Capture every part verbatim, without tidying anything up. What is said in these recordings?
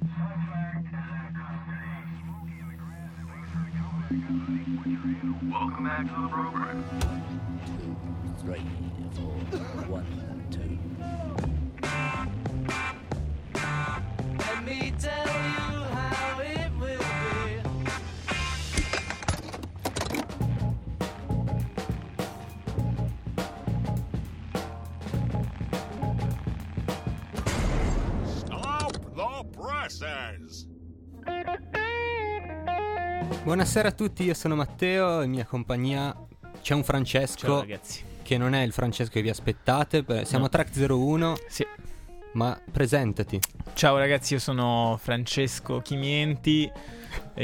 Welcome back to the program. Two, three, four, one, two. Let me tell you how it will be. Stop the presses! Buonasera a tutti, io sono Matteo, in mia compagnia c'è un Francesco. Ciao ragazzi. Che non è il Francesco che vi aspettate, siamo No. a Track zero uno. Sì. Ma presentati. Ciao ragazzi, io sono Francesco Chimienti, a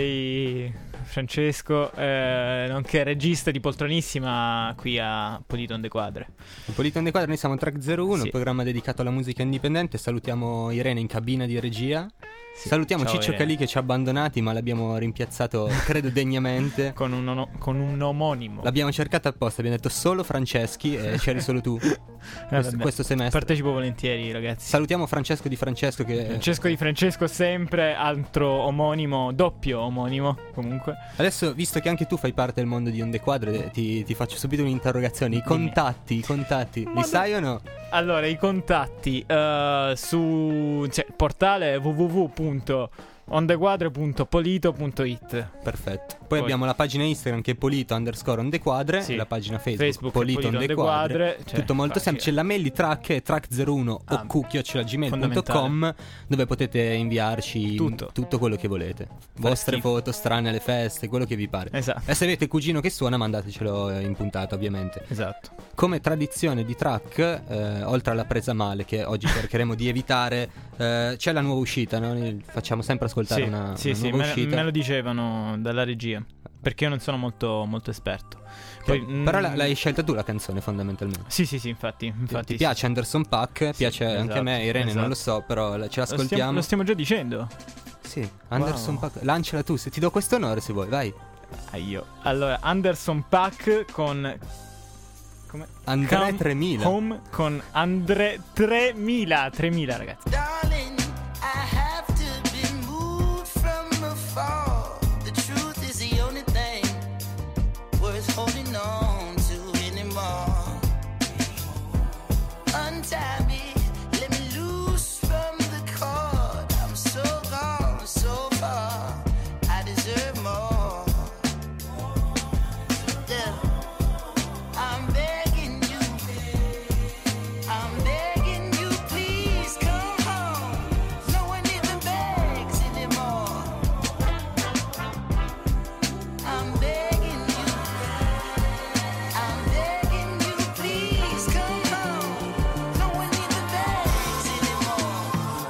k a. Francesco, eh, nonché regista di Poltronissima qui a Polito on the Quadre. In Polito on the Quadre noi siamo a Track zero uno, Sì. un programma dedicato alla musica indipendente. Salutiamo Irene in cabina di regia. Sì. Salutiamo Ciao, Ciccio Irene. Calì che ci ha abbandonati, ma l'abbiamo rimpiazzato, credo, degnamente. Con un, ono- con un omonimo. L'abbiamo cercato apposta, abbiamo detto solo Franceschi e c'eri solo tu Eh, questo, vabbè. questo semestre. Partecipo volentieri ragazzi. Salutiamo Francesco di Francesco che... Francesco di Francesco sempre, altro omonimo, doppio omonimo comunque. Adesso, visto che anche tu fai parte del mondo di On the Quadre, ti, ti faccio subito un'interrogazione. I Dimmi. contatti, i contatti, Ma li no- sai o no? Allora, i contatti eh, su cioè, il portale w w w punto on the quadre punto polito punto it. Perfetto. Poi, Poi- abbiamo la pagina Instagram che è Polito underscore on the quadre, Sì. e la pagina Facebook, Facebook Polito, Polito on the on the quadre. Quadre, cioè, Tutto molto facile. semplice. La mail di Track è track zero uno Ah, o q chiocciola gmail punto com, fondamentale. dove potete inviarci Tutto. tutto quello che volete. Vostre schifo. foto strane alle feste, quello che vi pare. Esatto. E se avete cugino che suona, mandatecelo in puntata, ovviamente. Esatto. Come tradizione di Track, eh, oltre alla presa male, che oggi cercheremo di evitare, eh, c'è la nuova uscita, no? Facciamo sempre ascoltare Sì, una, sì, una sì, nuova me, uscita. me lo dicevano dalla regia. Perché io non sono molto, molto esperto. Poi, Che- Però mm, la- l'hai scelta tu la canzone, fondamentalmente. Sì, sì, sì, infatti. Ti- infatti Ti sì. piace Anderson .Paak, piace anche esatto, a me, Irene non esatto. lo so, però la- ce Lo stiamo, l'ascoltiamo. lo stiamo già dicendo. Sì, Anderson Wow. .Paak, lanciala tu, se ti do questo onore se vuoi, vai. Ah, io. Allora, Anderson .Paak con... Come? André Come tremila. Home con André tremila. tremila, ragazzi. Darling, I have to be moved from afar. The truth is the only thing worth holding on to anymore. Untie me, let me loose from the cord. I'm so gone, so far. I deserve more. Yeah. I'm begging you, I'm begging you, please come home. No one even begs anymore. I'm begging you, I'm begging you, please come home. No one even begs anymore.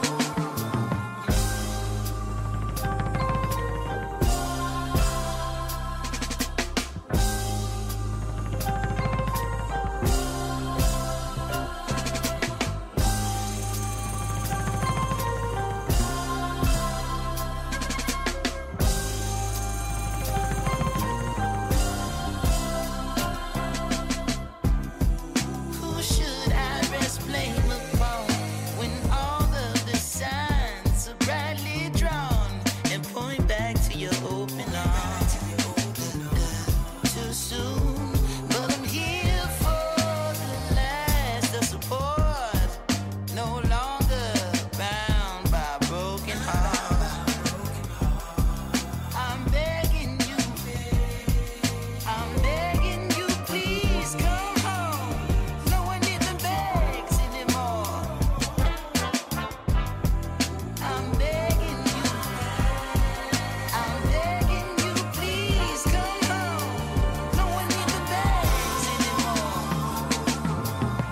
Who should I rest blame upon when all of the signs are brightly drawn and point back to your open arms? Too soon, but I'm here for the last of support. No longer bound by a broken heart. I'm begging you, I'm begging you, please come home. No one even begs anymore. I'm begging you, I'm begging you, please come home. No one even begs anymore.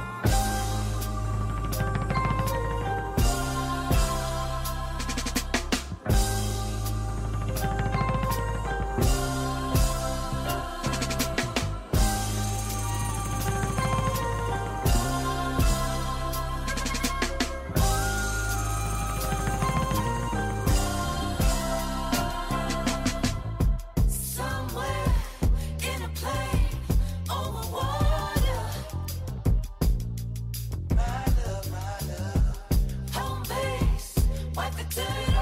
Somewhere in a plane over water. My love, my love. Home base, wipe the dirt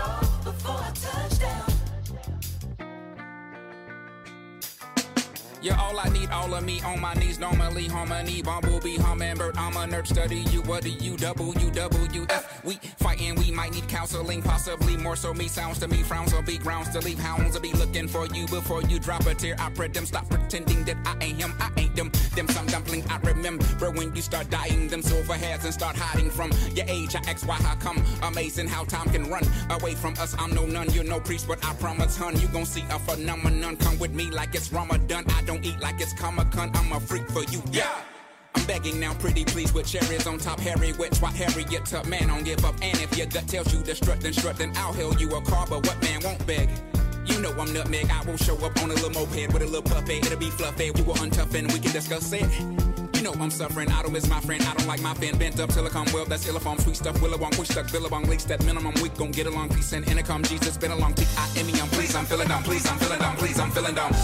You're all I need, all of me on my knees. Normally harmony, bumblebee, hummingbird. I'm a nerd, study you. What do you W W F? We fighting, we might need counseling, possibly more so. Me sounds to me, frowns on big grounds to leave. Hounds will be looking for you before you drop a tear. I pray them stop pretending that I ain't him, I ain't them. Them some dumpling I remember when you start dying. Them silver hairs and start hiding from your age. I ask why, how come? Amazing how time can run away from us. I'm no nun, you're no priest, but I promise, hun, you gon' see a phenomenon. Come with me like it's Ramadan. I don't eat like it's Comic-Con. I'm a freak for you, yeah. I'm begging now, pretty please, with cherries on top. Harry, wet, swat, Harriet, tough man, don't give up. And if your gut tells you to strut, then strut, then I'll hail you a car. But what man won't beg? You know I'm nutmeg. I will show up on a little moped with a little puppet. It'll be fluffy. You will untough and we can discuss it. You know I'm suffering. I don't miss my friend. I don't like my fan bent up till I come well. That's illifom, sweet stuff. Willabong, push stuck, billabong, leaks that minimum. We gon' get along. Peace and intercom. Jesus, been a long T I M E. I'm please, I'm feeling down. Please, I'm feeling down. Please, I'm feeling down.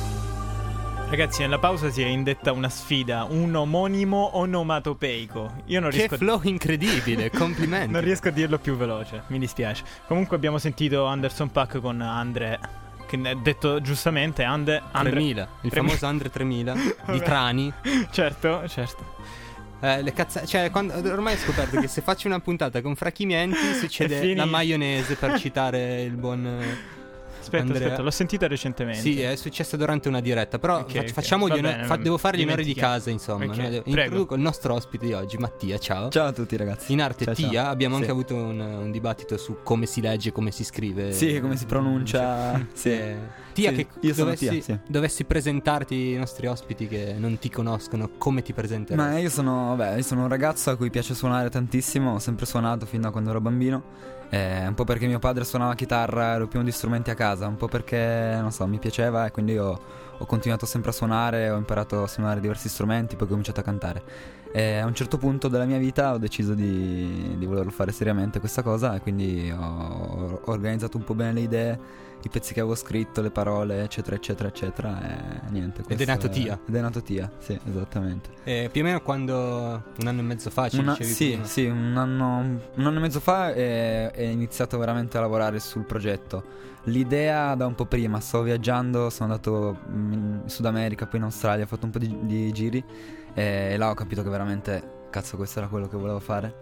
Ragazzi, nella pausa si è indetta una sfida, un omonimo onomatopeico. Io non Che riesco flow a... incredibile, complimenti. Non riesco a dirlo più veloce, mi dispiace. Comunque abbiamo sentito Anderson .Paak con Andre, che ha detto giustamente Ande, Andre tremila, il tremila. famoso Andre tremila di Trani. Certo, certo. Eh, le cazza- cioè, quando, ormai ho scoperto che se faccio una puntata con Frachimienti succede fini- la maionese, per citare il buon eh, Aspetta, Andrea. aspetta, l'ho sentita recentemente. Sì, è successo durante una diretta. Però Ok, fac- ok. facciamo Va gli onori- bene, fa- va- devo fare gli onori di dimentichiamo. casa, insomma. Ok, no? prego. Introduco il nostro ospite di oggi, Mattia. Ciao. Ciao a tutti ragazzi. In arte Ciao, Tia. ciao. Abbiamo Sì. anche avuto un, un dibattito su come si legge, come si scrive. Sì, come si pronuncia. Sì. Eh, Tia, Sì, che io sono dovessi, Tia, sì. dovessi presentarti i nostri ospiti che non ti conoscono, come ti presenteresti? Ma io sono, vabbè, io sono un ragazzo a cui piace suonare tantissimo. Ho sempre suonato fin da quando ero bambino. Eh, un po' perché mio padre suonava chitarra, ero pieno di strumenti a casa. Un po' perché, non so, mi piaceva e quindi io ho continuato sempre a suonare. Ho imparato a suonare diversi strumenti, poi ho cominciato a cantare. E a un certo punto della mia vita ho deciso di, di volerlo fare seriamente questa cosa. E quindi ho, ho organizzato un po' bene le idee, i pezzi che avevo scritto, le parole, eccetera, eccetera, eccetera. E niente. Ed è nato Tia. Ed è nato Tia, sì, esattamente. Eh, più o meno quando un anno e mezzo fa ci Una- dicevi sì, prima. sì, un anno, un anno e mezzo fa è, è iniziato veramente a lavorare sul progetto. L'idea da un po' prima, stavo viaggiando, sono andato in Sud America, poi in Australia, ho fatto un po' di, di giri e là ho capito che veramente, cazzo, questo era quello che volevo fare.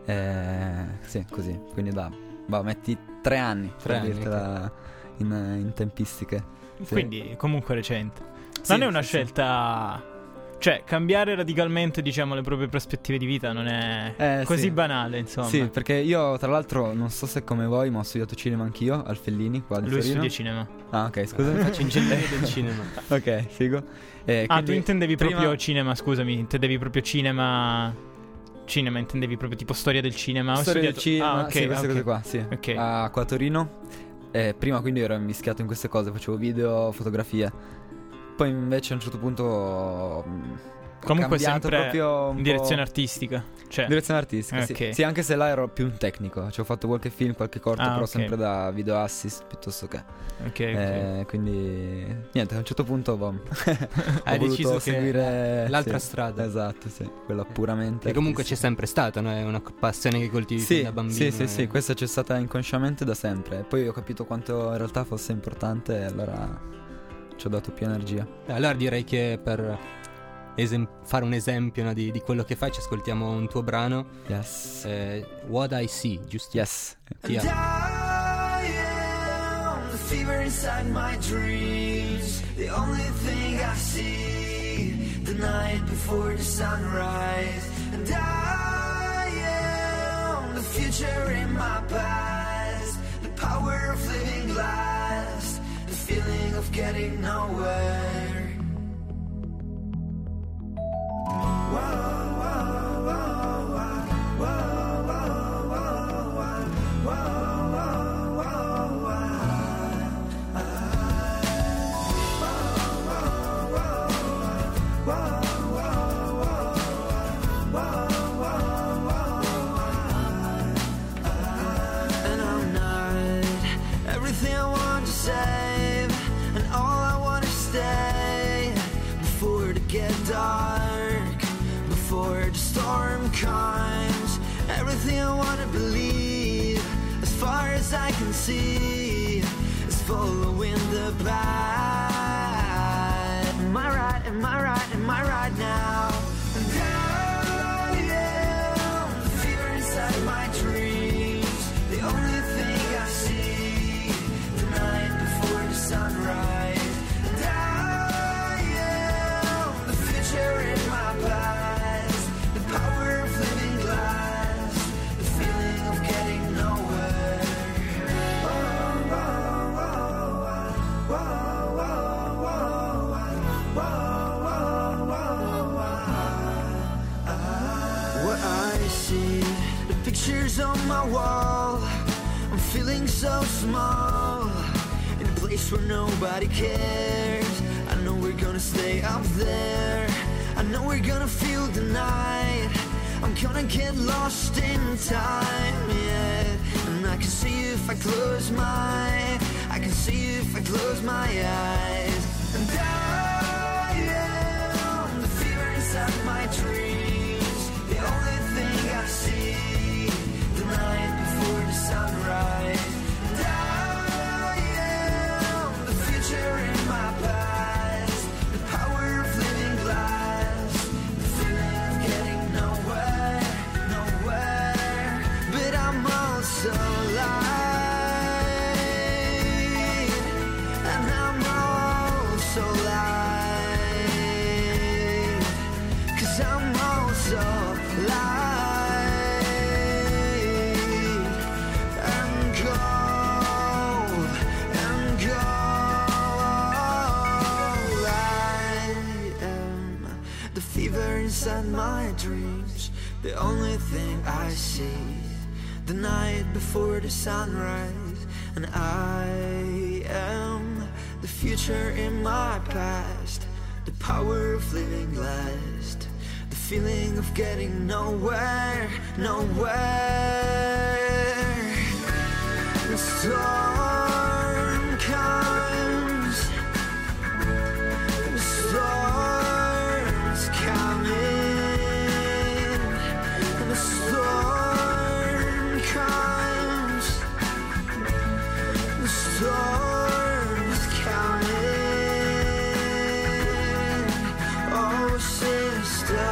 E, sì, così, quindi da, bah, metti tre anni, Tre per anni, dirtela in, in tempistiche. Sì. Quindi comunque recente. Sì, Non è una sì, sì. scelta... Cioè, cambiare radicalmente, diciamo, le proprie prospettive di vita non è Eh, così sì. banale, insomma. Sì, perché io tra l'altro non so se come voi, ma ho studiato cinema anch'io al Fellini qua di Lui Torino. studia cinema. Ah, ok, scusa. Faccio ingegneria del cinema. Ok, figo. Eh, Ah, tu quindi intendevi prima- proprio cinema, scusami, intendevi proprio cinema... Cinema, intendevi proprio tipo storia del cinema? Ho Storia del studiato- cinema, ah, ok, sì, queste ok. cose qua, sì. Ok. A, qua a Torino. Eh, prima quindi ero mischiato in queste cose, facevo video, fotografie. Poi invece a un certo punto ho, ho Comunque cambiato sempre proprio un in direzione po'... artistica. Cioè, Direzione artistica, sì. Ok. Sì, anche se là ero più un tecnico. Cioè ho fatto qualche film, qualche corto, Ah, però ok. sempre da video assist piuttosto che. ok, ok. Eh, quindi niente, a un certo punto boh, ho Hai voluto deciso che seguire l'altra sì, strada. Esatto, sì, quella puramente. E comunque c'è artistica. sempre stata, no? È una passione che coltivi fin Sì, da bambino. sì, sì, e- sì, questa c'è stata inconsciamente da sempre. Poi ho capito quanto in realtà fosse importante e allora ci ho dato più energia. Eh, Allora direi che per esem- fare un esempio, no, di, di quello che fai, ci ascoltiamo un tuo brano, Yes. eh, What I See, giusto? Yes. Tia. I am the fever inside my dreams. The only thing I see the night before the sunrise. And I am the future in my past. The power of living glass. The feeling of getting nowhere. Whoa, whoa, whoa, whoa, whoa, whoa, whoa, whoa, whoa, whoa. And I'm not everything I want to save, and all I want to stay before it get dark, before the storm comes. Everything I want to believe, as far as I can see, is following the path. My am I right, am I right now? And I am the fever inside my dreams, the only thing I see, the night before the sunrise. And I am the future in my past, the power of living glass, the feeling of getting nowhere. Oh, oh, oh, oh, oh, oh, oh, oh, oh, oh. What I see, the pictures on my wall, I'm feeling so small, in a place where nobody cares. I know we're gonna stay up there, I know we're gonna feel the night, I'm gonna get lost in time, yeah. And I can see you if I close my, I can see you if I close my eyes. And I am the fever inside my dreams, the only thing I see, the night before the sunrise. And I am the future in my past, the power of living glass, the feeling of getting nowhere, nowhere. But I'm also light, and I'm also light, 'cause I'm also light, and gold, and gold. I am the fever inside my dreams, the only thing I see, the night before the sunrise. And I am the future in my past, the power of living last, the feeling of getting nowhere, nowhere. The storm comes, the storm's coming, and the storm comes, the storm's coming, oh sister.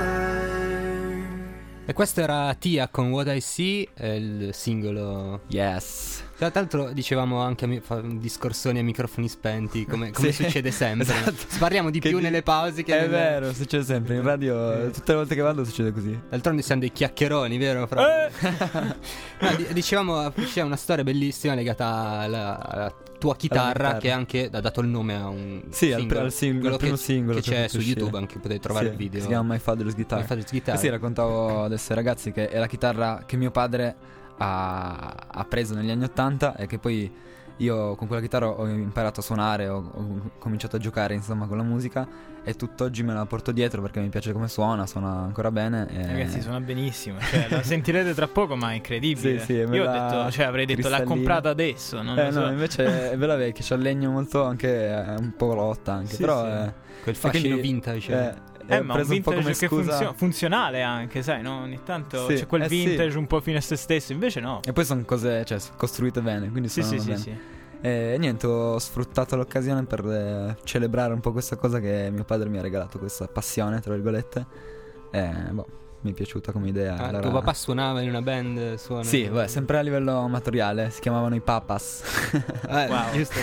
E questo era Tia con What I See, eh, il singolo. Yes. Tra l'altro dicevamo anche a mi- fa- discorsoni a microfoni spenti, come, come Sì. succede sempre. Esatto. Parliamo di Che più di- nelle pause che È nelle- vero, succede sempre. In radio, tutte le volte che vado succede così. D'altronde siamo dei chiacchieroni, vero? Fra? Eh! No, di- dicevamo, c'è una storia bellissima legata alla, alla tua chitarra, chitarra. che anche ha dato il nome a un Sì, al, singolo, al sing- quello al primo che, singolo che che ho c'è fatto su uscire. YouTube, anche potete trovare Sì, il video. Si chiama My Father's Guitar. My Father's Guitar. Eh sì, raccontavo adesso ai ragazzi che è la chitarra che mio padre ha, ha preso negli anni ottanta e che poi io con quella chitarra ho imparato a suonare, ho, ho cominciato a giocare insomma con la musica e tutt'oggi me la porto dietro perché mi piace come suona, suona ancora bene. E... Ragazzi, suona benissimo, cioè, la sentirete tra poco, ma è incredibile. Sì, sì, è Io ho bella detto, cioè avrei detto l'ha cristallina. comprata adesso, non Eh lo so. no, invece è bella vecchia, c'ha il legno molto anche eh, un po' lotta anche, Sì, però sì. è, Quel e fascino quindi, vintage. eh, Eh, ho ma un preso un po' vintage come che scusa. funzio- funzionale anche, sai, no? Ogni tanto Sì, c'è quel eh sì. vintage un po' fine a se stesso, invece no. E poi sono cose, cioè, costruite bene, quindi Sì, sì, suonano sì, bene. sì. E niente, ho sfruttato l'occasione per eh, celebrare un po' questa cosa che mio padre mi ha regalato, questa passione, tra virgolette. E boh, mi è piaciuta come idea. Ah, allora- tuo papà suonava in una band, suona. Sì, beh, sempre a livello amatoriale, si chiamavano i Papas. Eh, Wow. giusto.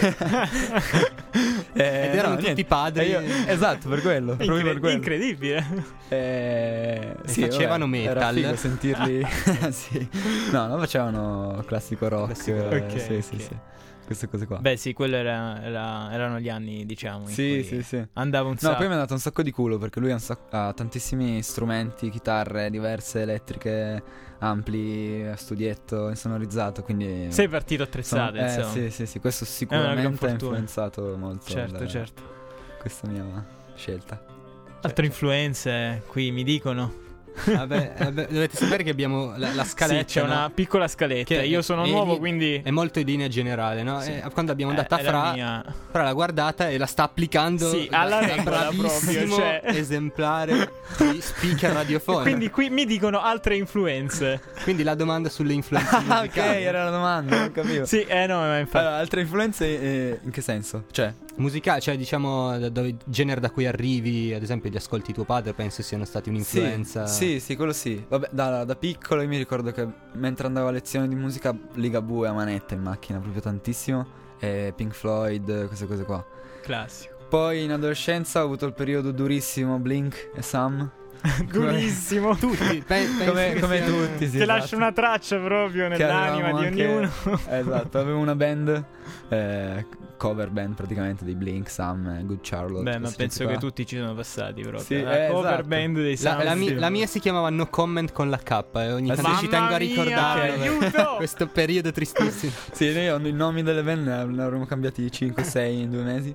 Eh, Ed erano no, tutti niente. padri. E io- esatto, per quello, proprio Incre- per quello. incredibile. Eh, E sì, facevano vabbè, metal. Era figo sentirli. Sì. No, non facevano classico rock. Classico eh, rock. sì, Ok, sì, ok. sì. Queste cose qua. Beh, sì, quello era, era- erano gli anni, diciamo. in Sì, cui sì, sì. Andava un No, sacco. poi mi ha dato un sacco di culo perché lui ha, un sac- ha tantissimi strumenti, chitarre diverse, elettriche, ampli, studietto, insonorizzato, quindi... Sei partito sono- attrezzato, eh, insomma. sì, sì, sì, questo gran sicuramente ha fortuna. influenzato molto Certo, la- certo. questa mia scelta. Altre influenze qui mi dicono. Vabbè, vabbè, dovete sapere che abbiamo la, la scaletta. Sì, c'è no? una piccola scaletta. Che Io sono è- nuovo, è- quindi È molto in linea generale, no? Sì. E quando abbiamo dato a Eh, è la Fra, mia. Fra l'ha guardata e la sta applicando. Sì, da- alla da regola bravissimo proprio, cioè. esemplare di speaker radiofonico. Quindi qui mi dicono altre influenze. Quindi la domanda sulle influenze Ah, ok, musicali. era la domanda, non capivo. Sì, eh no, ma infatti. Allora, altre influenze eh, in che senso? Cioè, Musicale, cioè diciamo da dove genere da cui arrivi, ad esempio gli ascolti tuo padre, penso siano stati un'influenza. Sì, sì, sì, quello sì. Vabbè, da, da piccolo io mi ricordo che mentre andavo a lezione di musica Ligabue a manetta in macchina proprio tantissimo, e Pink Floyd, queste cose qua. Classico. Poi in adolescenza ho avuto il periodo durissimo Blink e Sam. Durissimo. Tutti, pe- come, penso come che sia- tutti, sì, Che esatto. lascia una traccia proprio Che nell'anima avevamo di anche- ognuno. Esatto, avevo una band, eh, cover band praticamente dei Blink, Sam, eh, Good Charlotte. Beh, ma queste penso gente che qua. tutti ci sono passati proprio. Sì, la eh, cover esatto. band dei La, la Sound mi- System. la mia si chiamava No Comment con la K e ogni tanto Mamma ci tengo a mia, ricordarlo aiuto! questo periodo tristissimo. Sì, noi i nomi delle band ne ne avremmo cambiati cinque sei in due mesi.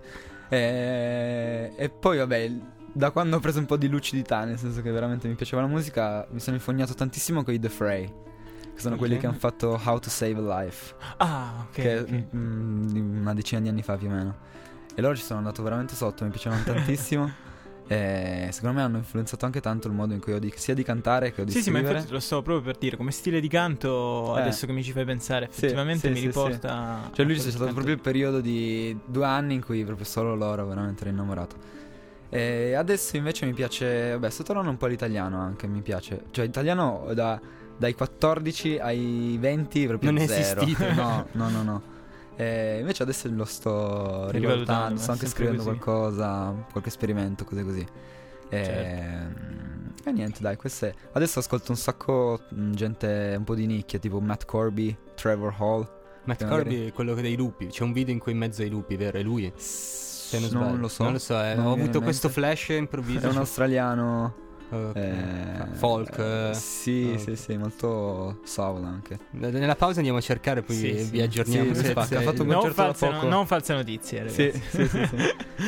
E, e poi vabbè, da quando ho preso un po' di lucidità, nel senso che veramente mi piaceva la musica, mi sono infognato tantissimo con i The Fray, che sono Ok. quelli che hanno fatto How to Save a Life, Ah, ok. che è ok. mm, di una decina di anni fa più o meno. E loro ci sono andato veramente sotto, mi piacevano tantissimo. E secondo me hanno influenzato anche tanto il modo in cui ho di, sia di cantare che ho di Sì, sì, ma scrivere. infatti te lo stavo proprio per dire. Come stile di canto, Eh. adesso che mi ci fai pensare, Sì, effettivamente sì, mi sì, riporta. Cioè lui a c'è quel stato canto. proprio il periodo di due anni in cui proprio solo loro veramente ero innamorato. E adesso invece mi piace, vabbè, sto tornando un po' all'italiano anche, mi piace. Cioè italiano da, dai quattordici ai venti proprio Non è zero. esistito. No, no, no, no. E invece adesso lo sto Rivalutando, rivalutando, ma sto anche è sempre scrivendo così. qualcosa, qualche esperimento, cose così. E, Certo. e niente, dai, questo è. Adesso ascolto un sacco mh, gente un po' di nicchia, tipo Matt Corby, Trevor Hall. Matt Che Corby magari- è quello che dei lupi. C'è un video in cui in mezzo ai lupi, vero? È lui. Se non, sbaglio. Non lo so. Non lo so, eh, Non mi ho viene avuto in questo mente. flash improvviso. È un australiano. Ok. eh, Folk. eh, eh. sì, ok. sì, sì, molto soul anche. Nella pausa andiamo a cercare, poi Sì, vi sì. aggiorniamo. Sì, se- spacca, se- ha fatto un Non concerto da false, poco. non false notizie, ragazzi. Sì, sì, sì, sì.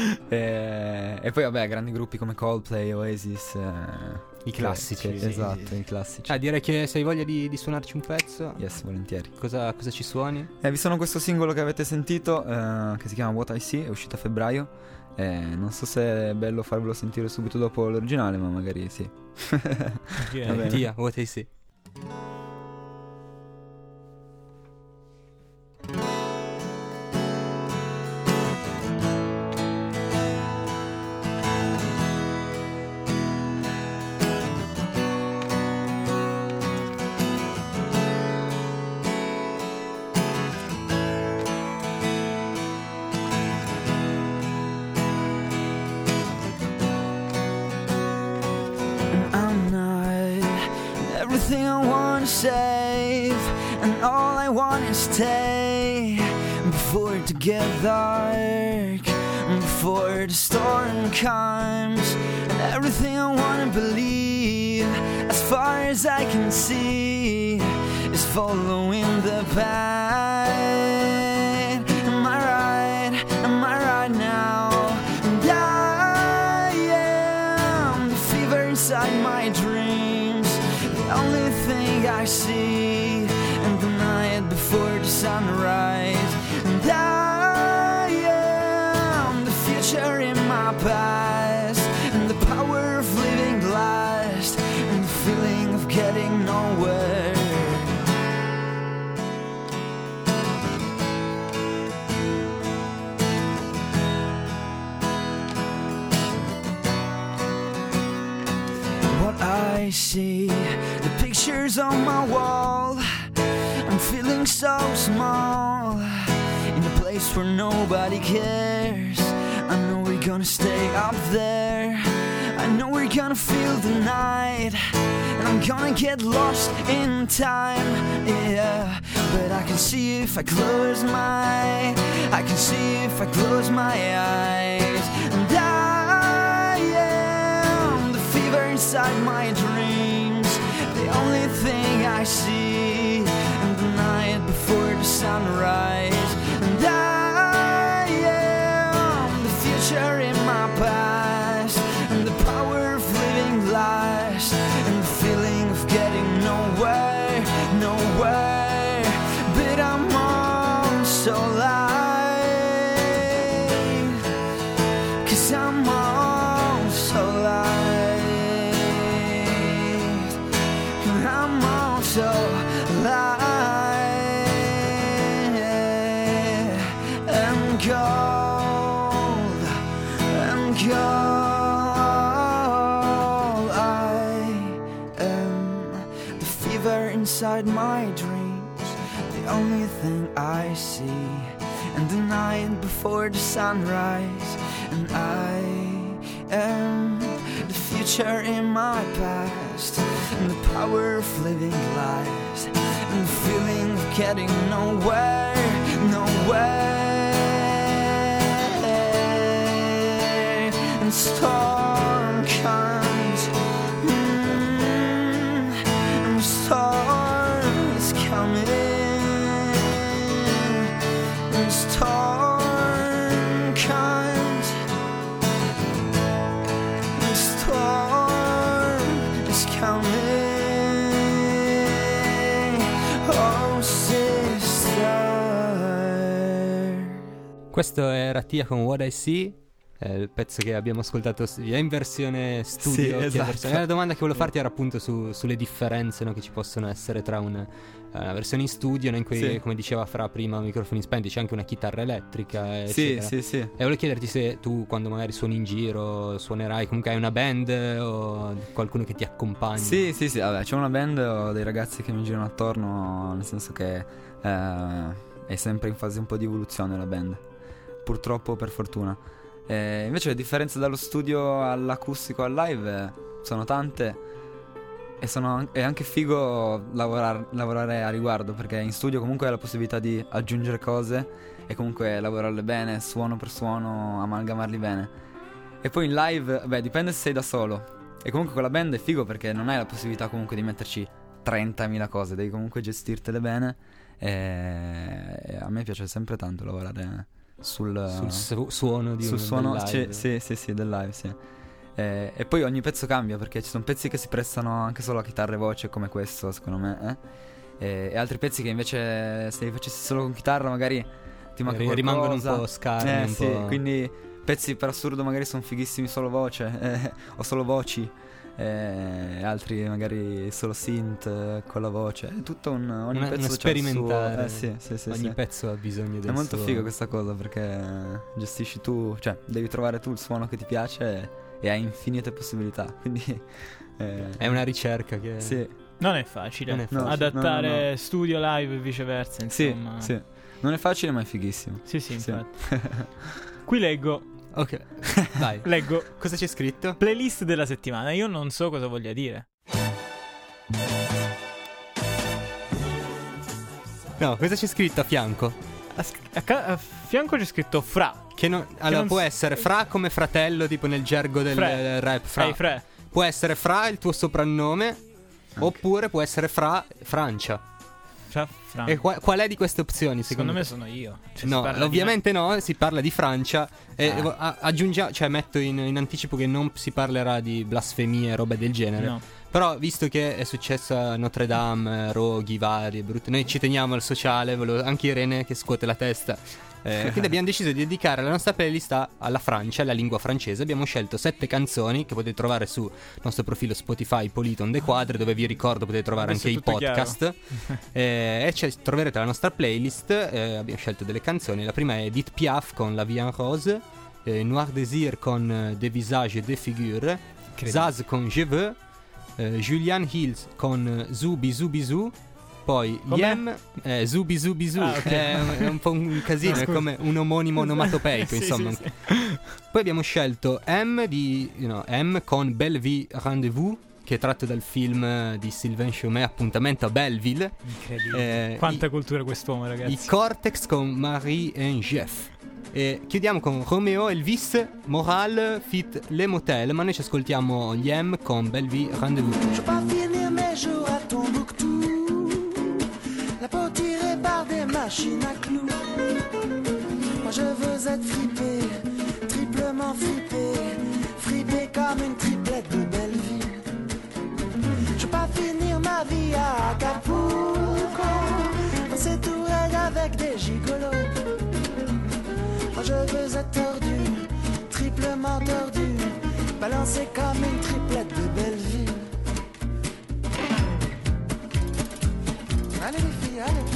e, e poi vabbè, grandi gruppi come Coldplay, Oasis. eh, I che- classici. che- sì, esatto, sì, sì. i classici. Ah, direi che se hai voglia di, di suonarci un pezzo, Yes, volentieri. cosa, cosa ci suoni? Eh, vi sono questo singolo che avete sentito, eh, che si chiama What I See, è uscito a febbraio. Eh, non so se è bello farvelo sentire subito dopo l'originale, ma magari sì. Ok. Va bene. Tia, what I see. I'm not everything I want to save, and all I want is stay before it to get dark, before the storm comes, and everything I want to believe, as far as I can see, is following the path. Am I right? Am I right now? And I am the fever inside my dreams, the only thing I see, and the night before the sunrise. And I am the future in my past, and the power of living last, and the feeling of getting nowhere. What I see, the pictures on my wall, I'm feeling so small, in a place where nobody cares. I know we're gonna stay up there, I know we're gonna feel the night, and I'm gonna get lost in time, yeah. But I can see if I close my, I can see if I close my eyes. And I am the fever inside my dreams, the only thing I see, and the night before the sunrise. And I am the future in my past, and the power of living last, and the feeling of getting nowhere, nowhere. But I'm also alive, 'cause I'm also alive, I'm also alive, and go inside my dreams, the only thing I see. And the night before the sunrise, and I am the future in my past, and the power of living lives, and the feeling of getting nowhere, nowhere. And storm comes, mm, and the storm is coming, and the storm comes, and the storm is coming, oh sister. Questo era Tia con What I See. È il pezzo che abbiamo ascoltato sia in versione studio Sì, che esatto. in versione... La domanda che volevo farti era appunto su, sulle differenze, no, che ci possono essere tra una, una versione in studio, no, in cui, Sì. come diceva Fra prima, microfoni spenti, c'è anche una chitarra elettrica, Sì, eccetera. sì, sì. E volevo chiederti se tu, quando magari suoni in giro, suonerai, comunque hai una band o qualcuno che ti accompagna. Sì, sì, sì, vabbè, c'è una band, ho dei ragazzi che mi girano attorno, nel senso che eh, è sempre in fase un po' di evoluzione la band, purtroppo, per fortuna. Eh, invece le differenze dallo studio all'acustico al live eh, sono tante, e sono, è anche figo lavorar, lavorare a riguardo, perché in studio comunque hai la possibilità di aggiungere cose e comunque lavorarle bene, suono per suono, amalgamarli bene. E poi in live, beh, dipende se sei da solo. E comunque con la band è figo perché non hai la possibilità comunque di metterci trentamila cose, devi comunque gestirtele bene. E, e a me piace sempre tanto lavorare sul, Sul su- suono di sul un suono, del live. sì, sì, sì, del live, sì. E, e poi ogni pezzo cambia, perché ci sono pezzi che si prestano anche solo a chitarra e voce, come questo, secondo me, eh? e, e altri pezzi che invece se li facessi solo con chitarra magari ti manca Ri- qualcosa. rimangono un po' scarni, eh, un sì, po'. quindi pezzi per assurdo magari sono fighissimi solo voce eh, o solo voci, e altri magari solo synth eh, con la voce. È tutto un ogni Una- pezzo uno c'ha il suo- sperimentare. eh, sì, sì, sì, Ogni sì. pezzo ha bisogno del È molto suo... figo questa cosa, perché gestisci tu, cioè devi trovare tu il suono che ti piace e, e hai infinite possibilità. Quindi eh, È una ricerca che... sì, Non è facile. Non è facile. Adattare No, no, no. studio live e viceversa, sì, insomma. sì. Non è facile, ma è fighissimo. Sì, sì, Sì. infatti. Qui leggo, Ok, vai. leggo Cosa c'è scritto? playlist della settimana. Io non so cosa voglia dire. No, cosa c'è scritto a fianco? A, sc- a ca- a fianco c'è scritto Fra. Che non... Allora, non può s- essere Fra come fratello, tipo nel gergo del Fre. eh, rap. Fra. Ehi, Fra. Può essere Fra il tuo soprannome, oppure può essere Fra Francia. Fra, Fra. E qua- qual è di queste opzioni, Secondo secondo, me te? sono io. Cioè, si No, parla di ovviamente no, si parla di Francia. E Ah. a- aggiungia, cioè metto in, in anticipo che non si parlerà di blasfemie e robe del me. genere. No. Però visto che è successo a Notre Dame, roghi vari e brutti, noi ci teniamo al sociale, volevo- anche Irene che scuote la testa. Eh, quindi abbiamo deciso di dedicare la nostra playlist a- alla Francia, alla lingua francese. Abbiamo scelto sette canzoni che potete trovare sul nostro profilo Spotify Politon De Quadre, dove vi ricordo potete trovare Adesso anche è i tutto podcast. Eh, e c'è- troverete la nostra playlist. Eh, abbiamo scelto delle canzoni. La prima è Edith Piaf con La Vie en Rose, eh, Noir Désir con eh, Des Visages et des Figures, Zaz con Je veux, eh, Julian Hills con eh, Zubi Zubi Zu. Poi Com'è? Yem, eh, Zubi Zubi Zu, Ah, ok. è, un- è un po' un casino, No, è scusa. come un omonimo onomatopeico, Sì, insomma. sì, sì. Poi abbiamo scelto M di you know, M con Belle Vie Rendezvous, che è tratto dal film eh, di Sylvain Chomet, Appuntamento a Belleville. Incredibile. Eh, Quanta i- cultura quest'uomo, ragazzi. I Cortex con Marie et Jeff. E chiudiamo con Romeo Elvis, Moral, Fit Le Motel, ma noi ci ascoltiamo gli M con Belle Vie Rendezvous. Je veux pas finir mes jours à Tombouctou, la peau tirée par des machines à clous. Moi je veux être fripé, triplement fripé, fripé comme une triplette de belle vie. Je veux pas finir ma vie à Acapulco, danser tout raide avec des gigolos. Moi je veux être tordu, triplement tordu, balancé comme une triplette de belle vie. Allez les filles, allez.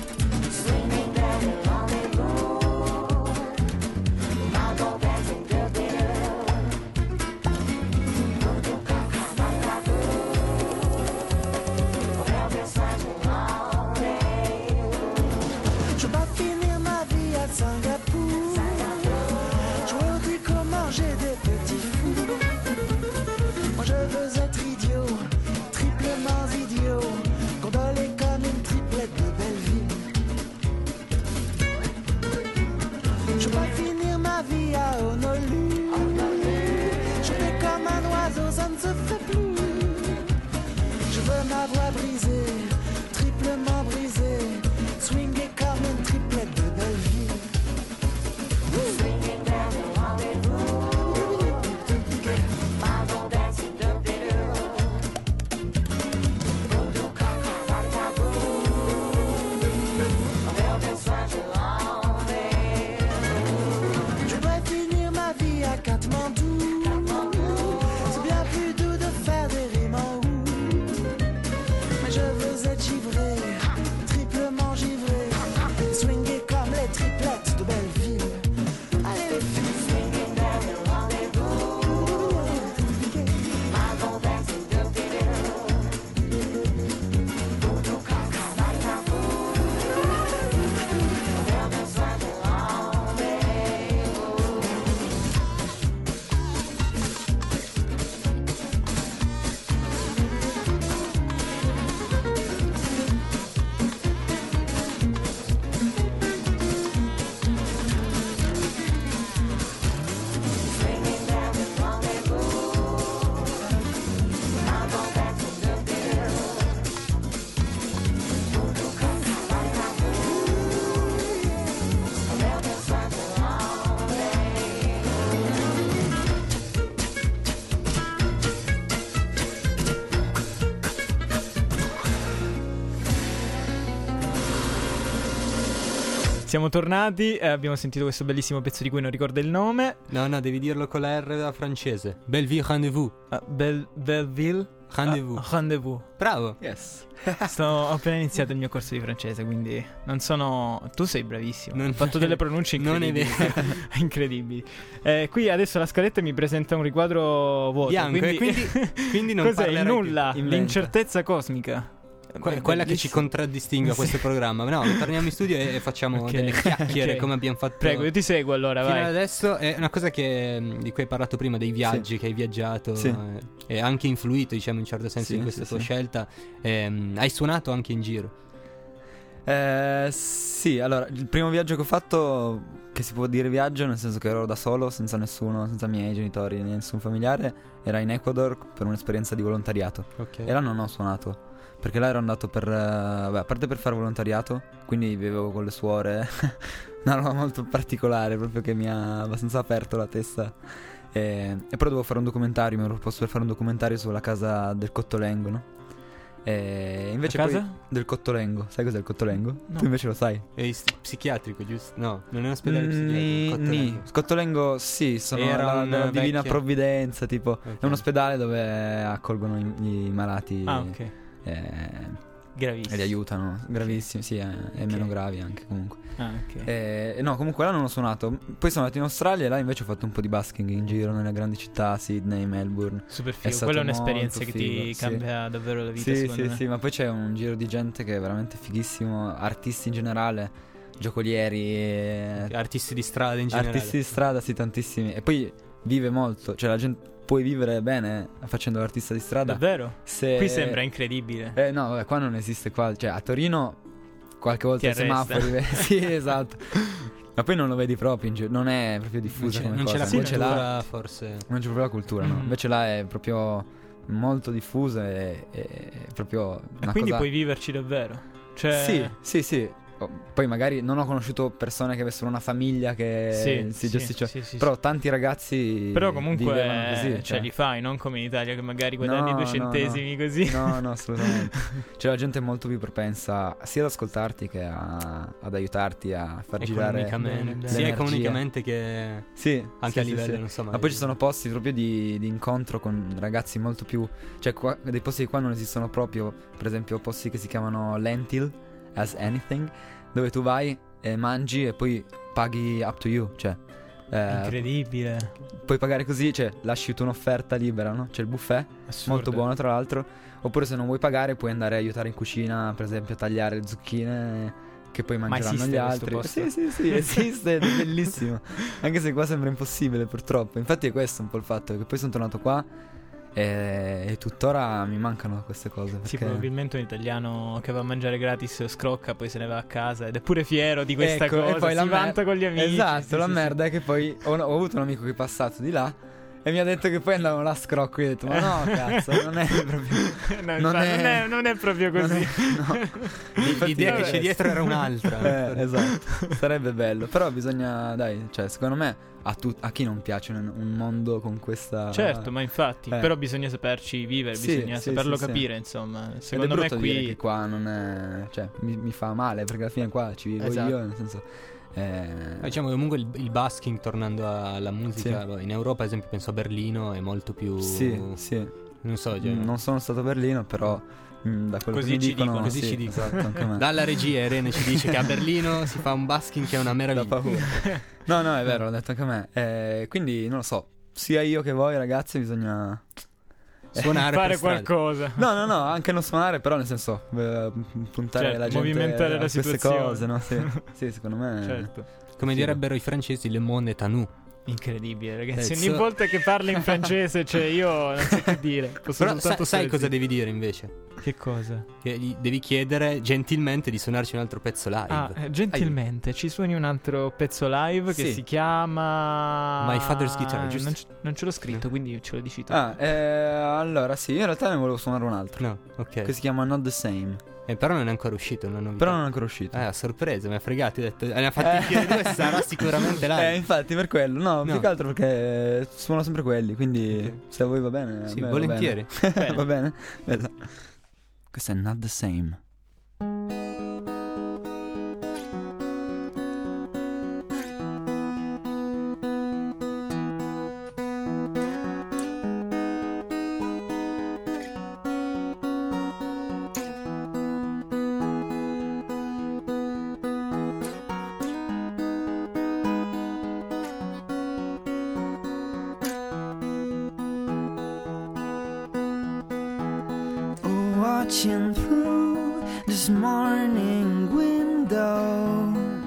Siamo tornati e abbiamo sentito questo bellissimo pezzo di cui non ricordo il nome. No, no, devi dirlo con la R francese. Belleville rendezvous. Ah, Bel- Belleville Rendezvous. Ah, rendezvous. Bravo. Yes. Sto, ho appena iniziato il mio corso di francese, quindi non sono... Tu sei bravissimo. Non- Ho fatto delle pronunce Non è incredibili. vero. incredibili. Eh, qui adesso la scaletta mi presenta un riquadro vuoto. Bianco, quindi, e quindi, quindi non cos'è? Il parlerai più. nulla, Inventa. l'incertezza cosmica. Que- È quella che ci bellissimo. contraddistingue a questo programma. No, torniamo in studio e, e facciamo Ok, delle chiacchiere ok. come abbiamo fatto Prego, io ti seguo allora, fino vai. ad adesso. È una cosa che, mh, di cui hai parlato prima, dei viaggi che hai viaggiato, Sì. eh, e anche influito, diciamo, in un certo senso Sì, in questa sì, tua sì. scelta. Ehm, hai suonato anche in giro. Eh, sì, allora, il primo viaggio che ho fatto, che si può dire viaggio, nel senso che ero da solo, senza nessuno, senza i miei genitori, né nessun familiare, era in Ecuador per un'esperienza di volontariato. Ok. E là non ho suonato, perché là ero andato per, eh, vabbè, a parte per fare volontariato, quindi vivevo con le suore, una roba molto particolare, proprio che mi ha abbastanza aperto la testa. E, e poi dovevo fare un documentario, mi ero proposto per fare un documentario sulla casa del Cottolengo, no? E invece La poi casa? del Cottolengo, sai cos'è il Cottolengo? No. Tu invece lo sai? È is- psichiatrico, giusto? No, non è un ospedale Ni- psichiatrico. ni. Cottolengo. Cottolengo sì, sono Era la, una della Divina vecchia- Provvidenza, tipo. Ok. È un ospedale dove accolgono i, i malati Ah, ok. eh, Gravissimo. e li aiutano. Gravissimi, sì, eh, e Ok. meno gravi anche comunque. Ah, ok. Eh, no, comunque là non ho suonato. Poi sono andato in Australia e là invece ho fatto un po' di busking in giro nelle grandi città, Sydney, Melbourne. Super È figo. stato Quella è un'esperienza molto che ti figo, sì. cambia davvero la vita, Sì, secondo sì, me. sì, ma poi c'è un giro di gente che è veramente fighissimo, artisti in generale, giocolieri, e- Artisti di strada in generale. artisti di strada, sì, tantissimi. E poi vive molto, cioè la gente puoi vivere bene facendo l'artista di strada. Davvero? Se... Qui sembra incredibile. Eh no, vabbè, qua non esiste qua, cioè a Torino qualche volta Ti i semafori, arresta. sì, esatto. Ma poi non lo vedi proprio in giro, non è proprio Non diffusa c'è, come non c'è cosa. la Invece cultura, là forse. non c'è proprio la cultura, no. Mm. Invece là è proprio molto diffusa e è proprio E una quindi cosa... puoi viverci davvero. Cioè... Sì, sì, sì. Oh, poi magari non ho conosciuto persone che avessero una famiglia che Sì, si sì, gestisce. sì, sì, Però sì. tanti ragazzi Però comunque vivevano così, ce cioè. li fai, non come in Italia che magari guadagni No, due no, centesimi no. così. No, no, assolutamente. Cioè la gente è molto più propensa sia ad ascoltarti che a- ad aiutarti a far girare Economicamente. bene, Sia l'energia. economicamente che Sì, anche sì, a sì, livello, sì. non so. Ma poi ci sono posti proprio di, di incontro con ragazzi molto più... Cioè qua, dei posti di qua non esistono proprio. Per esempio posti che si chiamano Lentil as Anything, dove tu vai e mangi e poi paghi up to you. Cioè eh, Incredibile. puoi pagare così, cioè lasci tu un'offerta libera, no? C'è il buffet, Assurdo. molto buono tra l'altro. Oppure se non vuoi pagare puoi andare a aiutare in cucina, per esempio a tagliare le zucchine che poi mangeranno esiste gli questo altri. posto? Sì, sì, sì, esiste, ed è bellissimo. Anche se qua sembra impossibile purtroppo. Infatti è questo un po' il fatto, che poi sono tornato qua e, e tuttora mi mancano queste cose. Perché... Sì, probabilmente un italiano che va a mangiare gratis scrocca, poi se ne va a casa ed è pure fiero di questa Ecco, cosa. e poi si la mer- vanta con gli amici. Esatto, Sì, la sì, merda è che poi ho, ho avuto un amico che è passato di là e mi ha detto che poi andavano là a scrocco. Io ho detto, ma no, cazzo, non è proprio... sì. No, non, infatti, è... non, è, non è proprio non così. è- no. l'idea che Infatti- c'è dietro era un'altra. Eh, esatto, sarebbe bello. Però bisogna, dai, cioè, secondo me a, tu- a chi non piace un, un mondo con questa... Certo, ma infatti, Eh. però bisogna saperci vivere, Sì, bisogna sì, saperlo sì, sì. capire, insomma. Ed è Secondo me brutto dire qui che qua non è... Cioè, mi, mi fa male perché alla fine qua ci vivo Esatto. io, nel senso... Eh, Diciamo che comunque il, il busking, tornando a- alla musica, in Europa, ad esempio, penso a Berlino, è molto più. sì, sì. Non so, cioè, Mm, non sono stato a Berlino, però mm, da quello Così che mi ci dicono, dicono, così sì, ci dicono. esatto, anche a me. dalla regia Irene ci dice che a Berlino si fa un busking che è una Da meraviglia. paura. No, no, è vero, l'ho detto anche a me. Eh, quindi non lo so, sia io che voi ragazzi bisogna Suonare per fare strada. qualcosa. No, no, no, anche non suonare, però nel senso eh, puntare Certo, la gente movimentare a la queste situazione. cose, no? Sì, sì, secondo me. Certo. Come Sì. direbbero i francesi, le monde est à nous. Incredibile, ragazzi. Eh, Ogni so- volta che parli in francese, cioè io non so che dire. Posso Però soltanto sa- sai stare cosa zitto. devi dire invece? Che cosa? Che gli devi chiedere gentilmente di suonarci un altro pezzo live. Ah, eh, gentilmente, ci suoni un altro pezzo live che Sì. si chiama My Father's Guitar, giusto? Non, c- non ce l'ho scritto, quindi ce lo dici tu. Ah, eh, allora sì, in realtà ne volevo suonare un altro. No, ok. Che si chiama Not the Same. Eh, però non è ancora uscito, una novità. Però non è ancora uscito. Eh, a sorpresa, mi ha fregato. Ho detto, ne ha fatti Eh. due, sarà sicuramente live. Eh, infatti, per quello. No, No. più che altro perché suono sempre quelli. Quindi, Ok. se a voi va bene. a Sì, me va volentieri. bene. Va bene? Bella. Questo è Not the Same. watching through this morning window.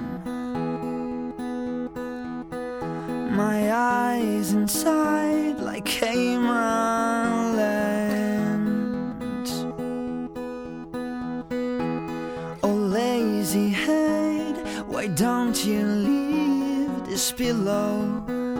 My eyes inside like Cayman lands. Oh lazy head, why don't you leave this pillow?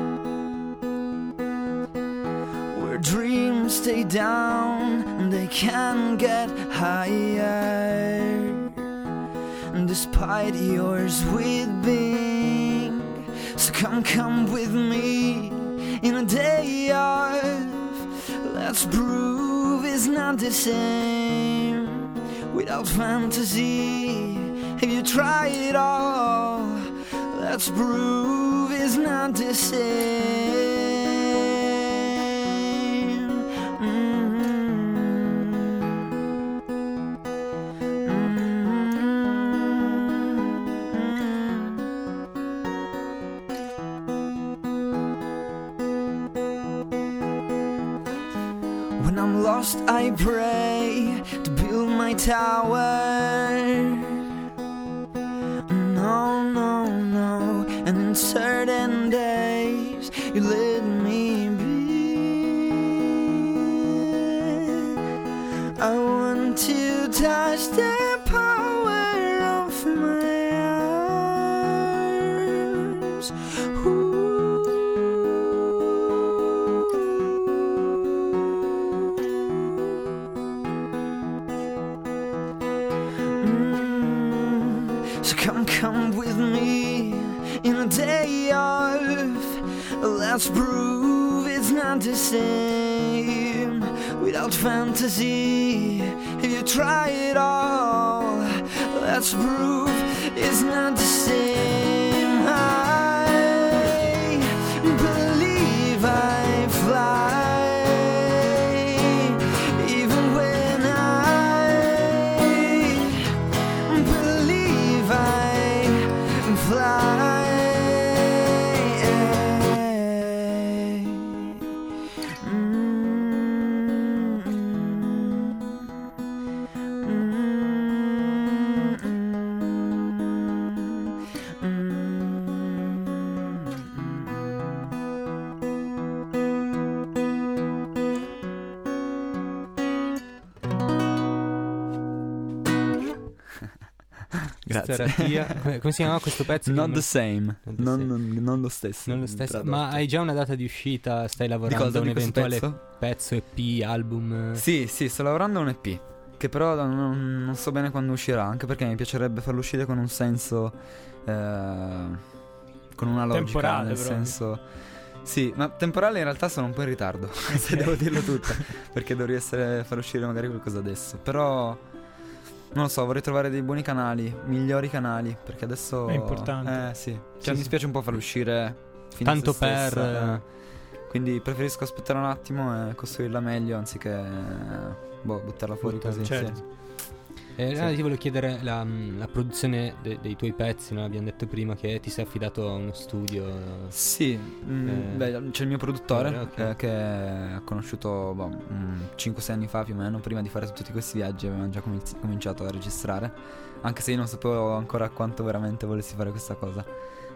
Where dreams stay down and they can get higher. And despite yours with being, so come, come with me in a day of, let's prove it's not the same without fantasy. Have you tried it all? Let's prove it's not the same. When I'm lost, I pray to build my tower. No, no, no. And in certain days, you let me be. I want to touch the power of my arms. Ooh. So come, come with me in a day of, let's prove it's not the same without fantasy. If you try it all, let's prove it's not the same. I believe I fly, even when I believe I fly. Grazie. Terapia. Come come si chiama questo pezzo? Not Che- the same. Not the Non, same. non- non lo stesso. Non lo stesso. Tradotto. Ma hai già una data di uscita? Stai lavorando cosa? a un Di questo eventuale pezzo? pezzo, E P, album? Sì, sì, sto lavorando a un E P. Che però non, non so bene quando uscirà. Anche perché mi piacerebbe farlo uscire con un senso. eh, con una logica. Temporale, Nel proprio. senso. Sì, ma temporale in realtà sono un po' in ritardo. Se devo dirlo tutta. Perché dovrei essere far uscire magari qualcosa adesso. Però. Non lo so, vorrei trovare dei buoni canali, migliori canali. Perché adesso. È importante. Eh sì. Cioè Sì, mi sì. dispiace un po' farlo uscire. fino a Tanto se per... stessa, eh. Quindi preferisco aspettare un attimo e costruirla meglio anziché boh, buttarla fuori Buttarla, così. certo. Sì. Eh, Sì. no, ti volevo chiedere la, la produzione de- dei tuoi pezzi, no? Abbiamo detto prima che ti sei affidato a uno studio. Sì, mm, Eh. beh, c'è il mio produttore Eh, ok. eh, che ho conosciuto boh, cinque sei anni fa più o meno. Prima di fare tutti questi viaggi avevamo già cominci- cominciato a registrare. Anche se io non sapevo ancora quanto veramente volessi fare questa cosa.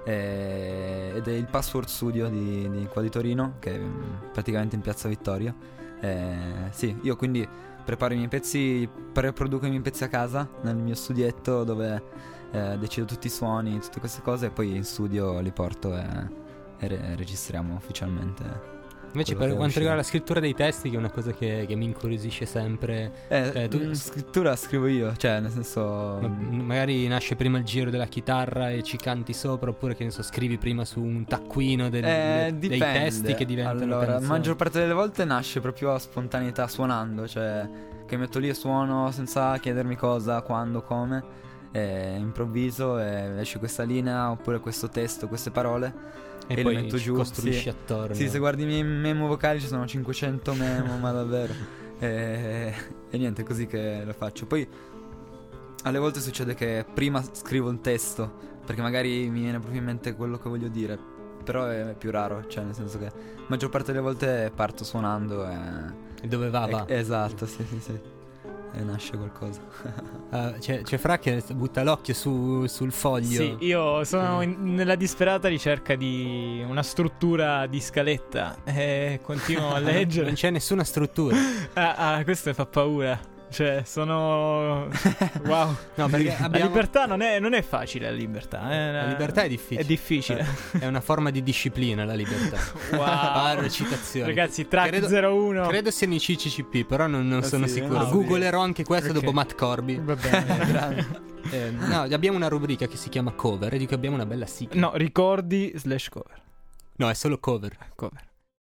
Eh, ed è il Password Studio di, di qua di Torino, che è mm, praticamente in Piazza Vittorio. Eh, sì, io quindi preparo i miei pezzi, pre-produco i miei pezzi a casa nel mio studietto dove eh, decido tutti i suoni, tutte queste cose, e poi in studio li porto e, e re- registriamo ufficialmente. Invece quello per che quanto uscirà. riguarda la scrittura dei testi, che è una cosa che, che mi incuriosisce sempre, Eh, Eh, tu- mm, scrittura scrivo io, cioè nel senso. ma- magari nasce prima il giro della chitarra e ci canti sopra, oppure che ne so, scrivi prima su un taccuino del- Eh, de- dei dipende. testi che diventano Allora, la canzoni. maggior parte delle volte nasce proprio a spontaneità suonando, cioè che metto lì e suono senza chiedermi cosa, quando, come, e improvviso e esce questa linea oppure questo testo, queste parole. E, e li poi metto ci giù, costruisci sì. attorno. Sì, se guardi i miei memo vocali ci sono cinquecento memo, ma davvero. E, e niente, è così che lo faccio. Poi alle volte succede che prima scrivo un testo, perché magari mi viene proprio in mente quello che voglio dire, però è più raro, cioè nel senso che la maggior parte delle volte parto suonando e... E dove va, va. e- esatto, sì, sì, sì. e nasce qualcosa. Uh, c'è, c'è Fra che butta l'occhio su, sul foglio. Sì, io sono in- nella disperata ricerca di una struttura di scaletta e continuo a leggere. Non c'è nessuna struttura. Ah, ah, questo mi fa paura. Cioè, sono... Wow. No, perché La abbiamo... libertà non è, non è facile, la libertà. È una- La libertà è difficile. È difficile. Eh, È una forma di disciplina la libertà. Wow. Parlo, citazioni. Ragazzi, track Credo- zero uno. Credo siano i C C C P, però non, non Ah, sono sì? sicuro. Ah, sì. Googlerò anche questo Ok. dopo Matt Corby. Va bene. Eh, no, abbiamo una rubrica che si chiama cover e dico abbiamo una bella sigla. No, ricordi slash cover. No, è solo cover. Cover.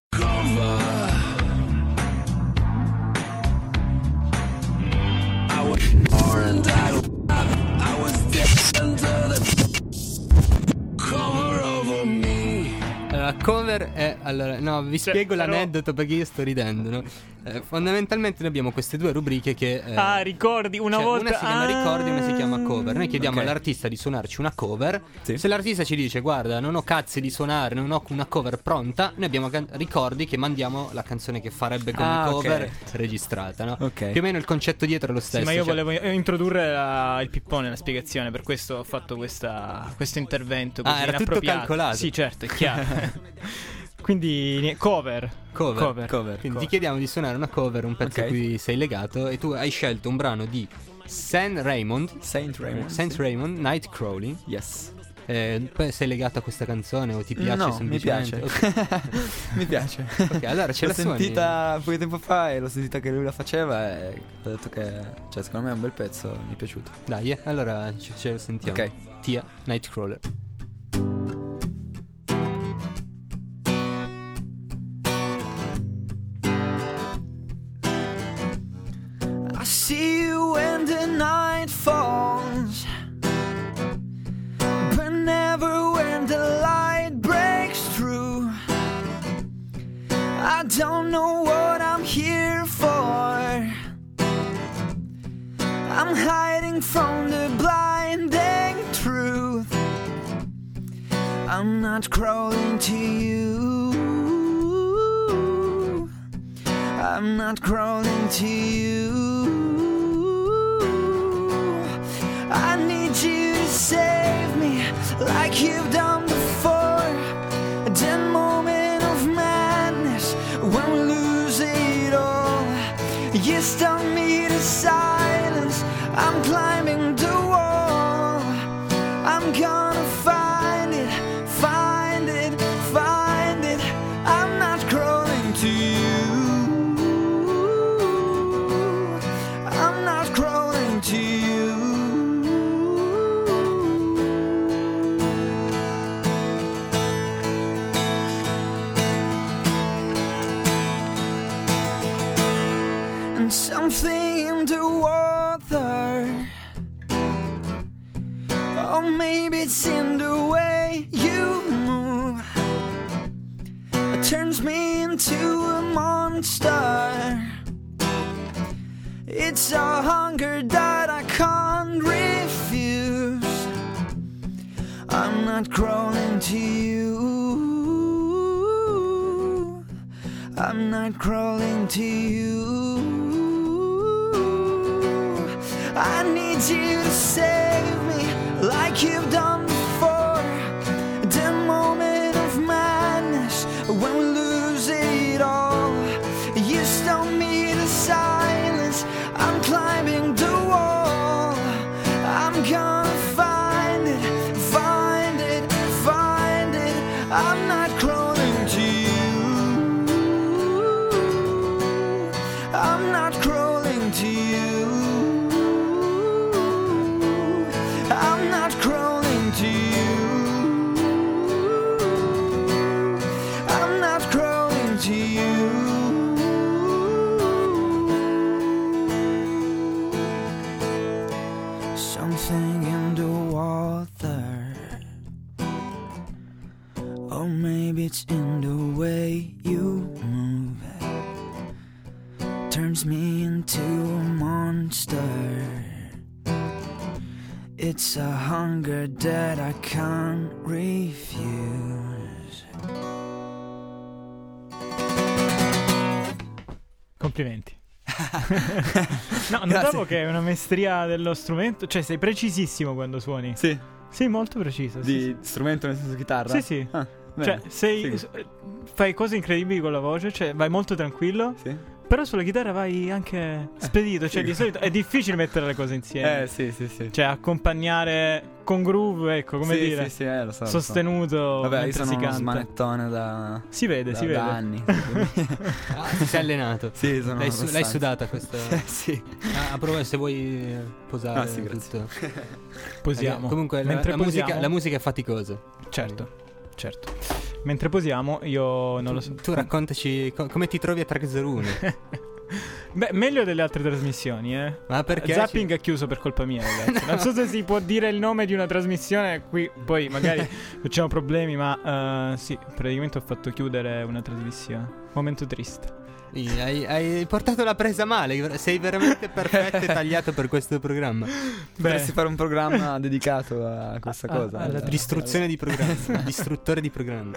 Allora, cover è allora, no, vi Cioè, spiego però- l'aneddoto perché io sto ridendo, no? Eh, fondamentalmente noi abbiamo queste due rubriche che eh, Ah, ricordi una cioè, volta. una si chiama Ah. ricordi, una si chiama cover. Noi chiediamo Ok. all'artista di suonarci una cover. Sì. Se l'artista ci dice guarda, non ho cazzi di suonare, non ho una cover pronta, noi abbiamo can- ricordi che mandiamo la canzone che farebbe come Ah, ok. cover registrata, no? Ok. Più o meno il concetto dietro è lo stesso. Sì, ma io cioè- volevo eh, introdurre la- il pippone, la spiegazione, per questo ho fatto questa, questo intervento così Ah, era tutto inappropriato. calcolato. Sì, certo, è chiaro. Quindi nie- cover. Cover. Cover. Cover. Quindi Cover. ti chiediamo di suonare una cover, un pezzo Ok. a cui sei legato e tu hai scelto un brano di Saint Raymond. Saint Raymond. Saint sì. Raymond, Nightcrawling. Yes. Eh, poi sei legato a questa canzone o ti piace No, mi semplicemente? piace. Ok. Mi piace. Ok, allora ce l'ho la suoni? sentita poco tempo fa e l'ho sentita che lui la faceva e ho detto che, cioè, secondo me è un bel pezzo, mi è piaciuto. Dai, eh, allora ce, ce lo sentiamo. Ok. Tia, Nightcrawler. I see you when the night falls, but never when the light breaks through. I don't know what I'm here for. I'm hiding from the blinding truth. I'm not crawling to you. I'm not crawling to you. I need you to save me like you've done before. That moment of madness when we lose it all. You stung me to silence. I'm climbing the wall. I'm gonna find it, find it, find it. I'm not crawling to you. I'm not crawling to you. And something in the water, or maybe it's in the way you move. It turns me into a monster. It's a hunger that I can't refuse. I'm not crawling to you. I'm not crawling to you. I need you to save me like you've done before. The moment of madness when we lose it all. You stone me to silence. I'm climbing the wall. I'm gonna find it, find it, find it. I'm not crawling to you. I'm not crawling to you. I'm not crawling to you. I'm not crawling to you. Something in the water, or maybe it's in the way you move. Turns me into a monster. It's a hunger that I can't refuse. Complimenti. No, notavo che è una maestria dello strumento. Cioè, sei precisissimo quando suoni. Sì. Sì, molto preciso. Di sì, strumento nel senso chitarra? Sì, sì. Ah, cioè, bene. sei Figo. fai cose incredibili con la voce, cioè vai molto tranquillo. Sì. Però sulla chitarra vai anche spedito, cioè figo. di solito è difficile mettere le cose insieme. Eh, sì, sì, sì. Cioè accompagnare con groove, ecco, come sì, dire. Sì, sì, eh, lo so, lo so. Sostenuto. Vabbè, io mentre sono si uno canta. smanettone da... Si vede, da, si da vede. anni. quindi- Ah, ti sei allenato. Sì, sono L'hai, su- l'hai abbastanza. sudata questa. Eh, sì. Ah, a proposito, se vuoi eh, posare Ah, sì, grazie. tutto. Posiamo. Eh, comunque la, Mentre la musica, posiamo- la musica è faticosa. Certo, certo. Mentre posiamo, io non lo so. Tu raccontaci co- come ti trovi a tre zero uno. Beh, meglio delle altre trasmissioni, eh. Ma perché? Zapping è chiuso per colpa mia, ragazzi. Non so se si può dire il nome di una trasmissione. Qui poi magari facciamo problemi, ma eh, sì, praticamente ho fatto chiudere una trasmissione. Momento triste. Sì, hai, hai portato la presa male. Sei veramente perfetto e tagliato per questo programma. Potresti fare un programma dedicato a questa A- cosa. alla Eh, Distruzione di programma. Distruttore di programma.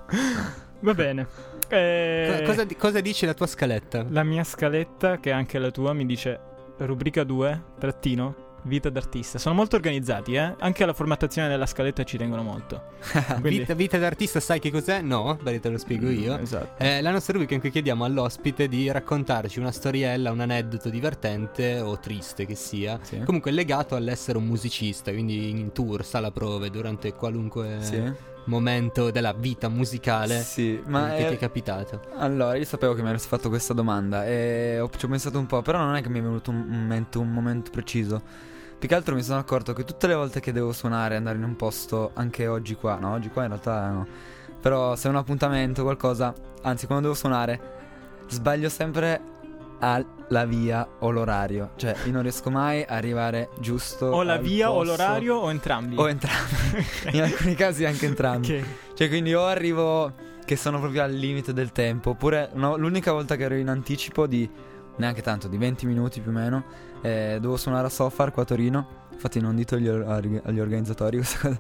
Va bene. Eh, Co- cosa, di- cosa dice la tua scaletta? La mia scaletta, che è anche la tua, mi dice rubrica due, trattino, vita d'artista. Sono molto organizzati, eh. Anche alla formattazione della scaletta ci tengono molto. Quindi- Vita, vita d'artista, sai che cos'è? No? Beh, te lo spiego io. Esatto. È la nostra rubrica in cui chiediamo all'ospite di raccontarci una storiella, un aneddoto divertente o triste che sia, Sì. comunque legato all'essere un musicista, quindi in tour, sala prove, durante qualunque Sì. momento della vita musicale Sì, ma che è- ti è capitato. Allora, io sapevo che mi avresti fatto questa domanda e ho, ci ho pensato un po', però non è che mi è venuto un momento, un momento preciso. Più che altro mi sono accorto che tutte le volte che devo suonare, andare in un posto, anche oggi qua, no, oggi qua in realtà no, però se è un appuntamento, qualcosa, anzi quando devo suonare, sbaglio sempre alla via o l'orario. Cioè, io non riesco mai a arrivare giusto O la al via o posto- l'orario o entrambi. O entrambi. In alcuni casi anche entrambi. Ok. Cioè, quindi o arrivo che sono proprio al limite del tempo, oppure no, l'unica volta che ero in anticipo di neanche tanto, di venti minuti più o meno, eh, dovevo suonare a Sofar qua a Torino. Infatti non dito agli, or- agli organizzatori questa cosa.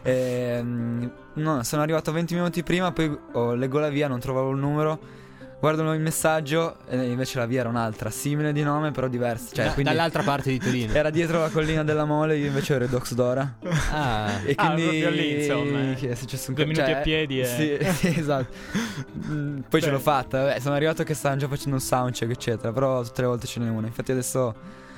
Ehm, no, sono arrivato venti minuti prima, poi oh, leggo la via, non trovavo il numero. Guardo il messaggio e invece la via era un'altra, simile di nome però diversa. Cioè, Da- quindi dall'altra parte di Torino. era dietro la collina della Mole, io invece ero Redox Dora. Ah, E Ah, quindi proprio lì, insomma, eh. che è successo un Due co- minuti cioè, a piedi e- Sì, sì, esatto. Mm, Poi ce Beh. l'ho fatta. Vabbè, sono arrivato che stavano già facendo un soundcheck, eccetera. Però tutte le volte ce n'è una. Infatti adesso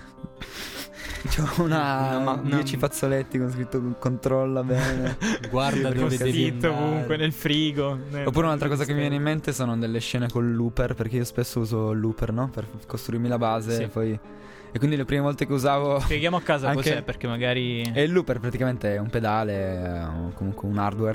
c'ho una, Una ma- una- dieci fazzoletti con scritto controlla bene. guarda Sì, dove perché devi Scritto andare. ovunque, nel frigo. nel- Oppure un'altra cosa che mi viene in mente sono delle scene col looper, perché io spesso uso il looper, no? Per costruirmi la base Sì. e poi... E quindi le prime volte che usavo... Spieghiamo a casa Anche- cos'è, perché magari... E il looper praticamente è un pedale, eh, o comunque un hardware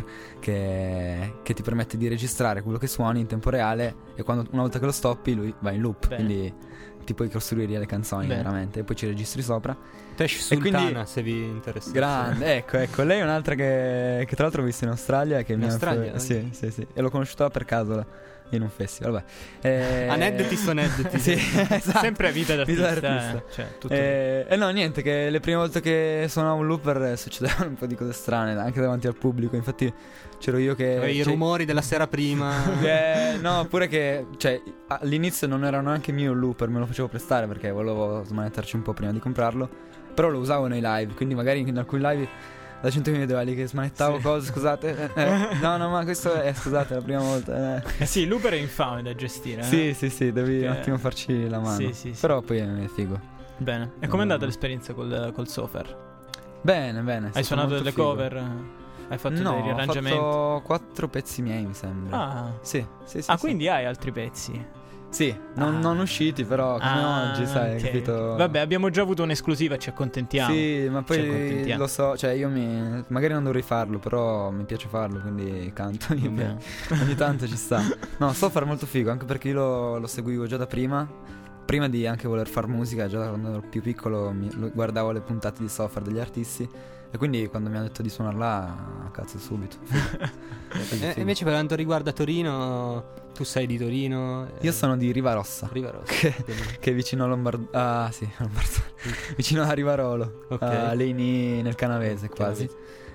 che, che ti permette di registrare quello che suoni in tempo reale e quando una volta che lo stoppi lui va in loop, Bene. quindi ti puoi costruire le canzoni Bene. veramente e poi ci registri sopra. Tesh E quindi- Sultana, se vi interessa. Grande, ecco, ecco, lei è un'altra che, che tra l'altro ho visto in Australia che In mi ha Australia? influ- sì, sì, sì, e l'ho conosciuta per caso là, in un festival, vabbè. Eh, Aneddoti su aneddoti. Sì, esatto. Sempre vita d'artista, Vita d'artista. eh. Cioè, tutto E eh, no, niente, che le prime volte che suonavo un looper eh, succedevano un po' di cose strane anche davanti al pubblico. Infatti c'ero io che I cioè- rumori della sera prima. Eh, no, pure che cioè all'inizio non erano neanche mio il looper, me lo facevo prestare perché volevo smanettarci un po' prima di comprarlo. Però lo usavo nei live, quindi magari in alcuni live da cento mi vedeva lì che smanettavo Sì. cose, scusate. eh, eh, no, no, ma questo è scusate, è la prima volta. Eh. Eh sì, Looper è infame da gestire. eh. Sì, sì, sì, devi Che- un attimo farci la mano. Sì, sì, sì. Però poi è figo. Bene. E com'è andata l'esperienza col, col Sofer? Bene, bene. è Hai stato suonato molto delle figo. cover? Hai fatto No, dei riarrangiamenti? ho fatto quattro pezzi miei, mi sembra. Ah. Sì, sì, sì. Ah, sì. quindi hai altri pezzi? Sì, non, Ah. non usciti però, come Ah, oggi, sai, ok. capito? Vabbè, abbiamo già avuto un'esclusiva, ci accontentiamo. Sì, ma Ci poi accontentiamo. lo so, cioè io mi... magari non dovrei farlo, però mi piace farlo, quindi canto ogni, Vabbè. ogni tanto ci sta. No, so fare molto figo, anche perché io lo, lo seguivo già da prima. Prima di anche voler fare musica, già da quando ero più piccolo mi, lo- guardavo le puntate di Software degli artisti. E quindi quando mi hanno detto di suonarla, cazzo, subito. Figo. Figo, E figo. invece per quanto riguarda Torino, tu sei di Torino? Io eh, sono di Rivarossa, Rivarossa. che, che è vicino a Lombard... Ah, sì, Lombardone. Vicino a Rivarolo, Ok. a Leni nel Canavese quasi.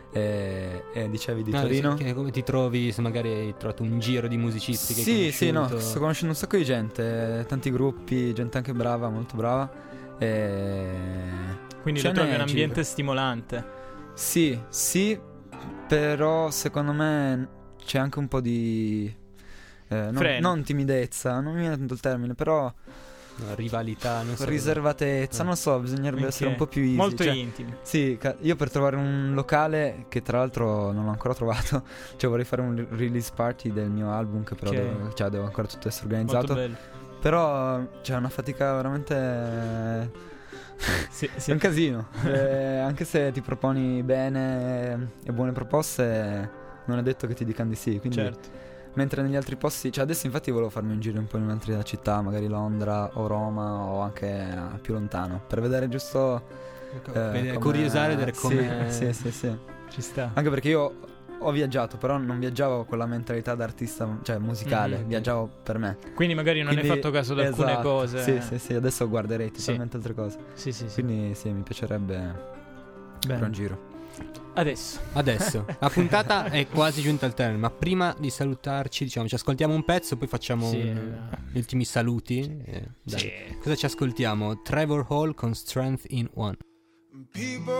E, e dicevi di No, Torino? che- come ti trovi, se magari hai trovato un giro di musicisti che hai Sì, sì, no, conosciuto? sto conoscendo un sacco di gente, tanti gruppi, gente anche brava, molto brava. E... Quindi ce lo trovi n'è, un ambiente ci- stimolante. Sì, sì, però secondo me c'è anche un po' di... eh, non, Freno. non timidezza, non mi viene tanto il termine, però No, rivalità, non so. riservatezza, Eh. non so, bisognerebbe Ok. essere un po' più easy. Molto cioè, intimi. Sì, ca- io per trovare un locale che tra l'altro non ho ancora trovato, cioè vorrei fare un release party del mio album che però Ok. devo, cioè, devo ancora tutto essere Molto organizzato. bello. Però c'è una fatica veramente... Sì, È sì. un casino. Eh, anche se ti proponi bene e buone proposte, non è detto che ti dicano di sì. Quindi, Certo. mentre negli altri posti, cioè adesso infatti volevo farmi un giro un po' in un'altra città, magari Londra o Roma o anche eh, più lontano, per vedere giusto. eh, Vedere- come- curiosare, vedere Sì, come- Sì, sì, sì. Ci sta. Anche perché io ho viaggiato, però non viaggiavo con la mentalità d'artista, cioè musicale, Mhm. viaggiavo per me. Quindi magari non Quindi- hai fatto caso ad alcune esatto. cose. Sì, sì, sì, adesso guarderei Sì. totalmente altre cose. Sì, sì, sì. Quindi sì, mi piacerebbe Bene. fare un giro. Adesso. Adesso, la puntata è quasi giunta al termine, ma prima di salutarci, diciamo, ci ascoltiamo un pezzo, poi facciamo Sì. un- gli ultimi saluti. Eh, dai. Sì. Cosa ci ascoltiamo? Trevor Hall con Strength in One. People,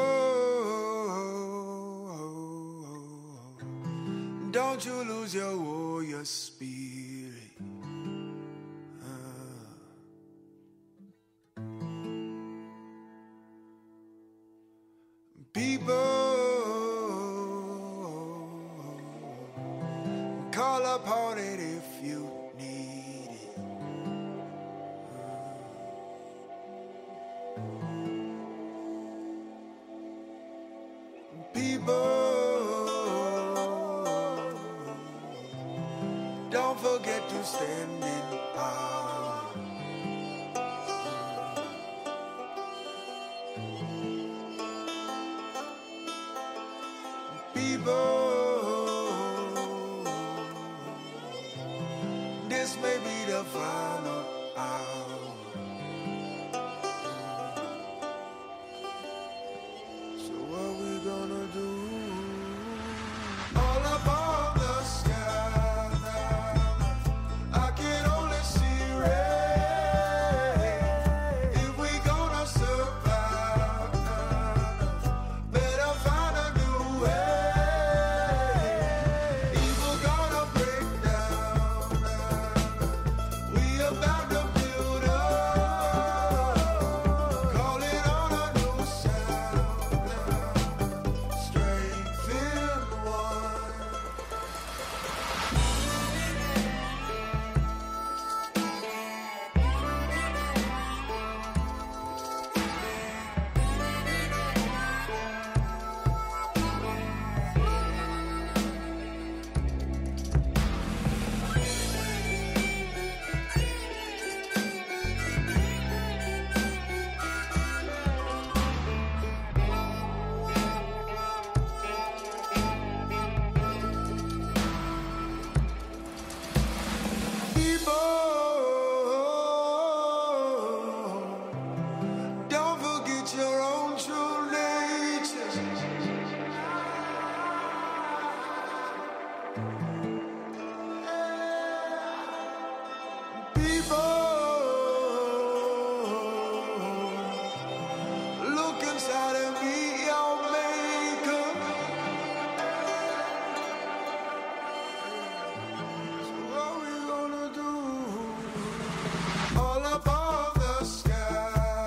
don't you lose your warrior spirit. Uh. People, call upon it if you need it. People, don't forget to stand in power. People, this may be the final hour. So what we gonna do? All above the sky, I can only see red. If we gonna survive, better find a new way. Evil gonna break down. We about to build up, calling on a new sound. Strength in one. People, don't forget your own true nature. People, look inside and be your maker. So what we gonna do? All above the sky,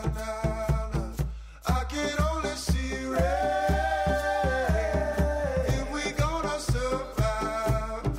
I can only see red. If we gonna survive,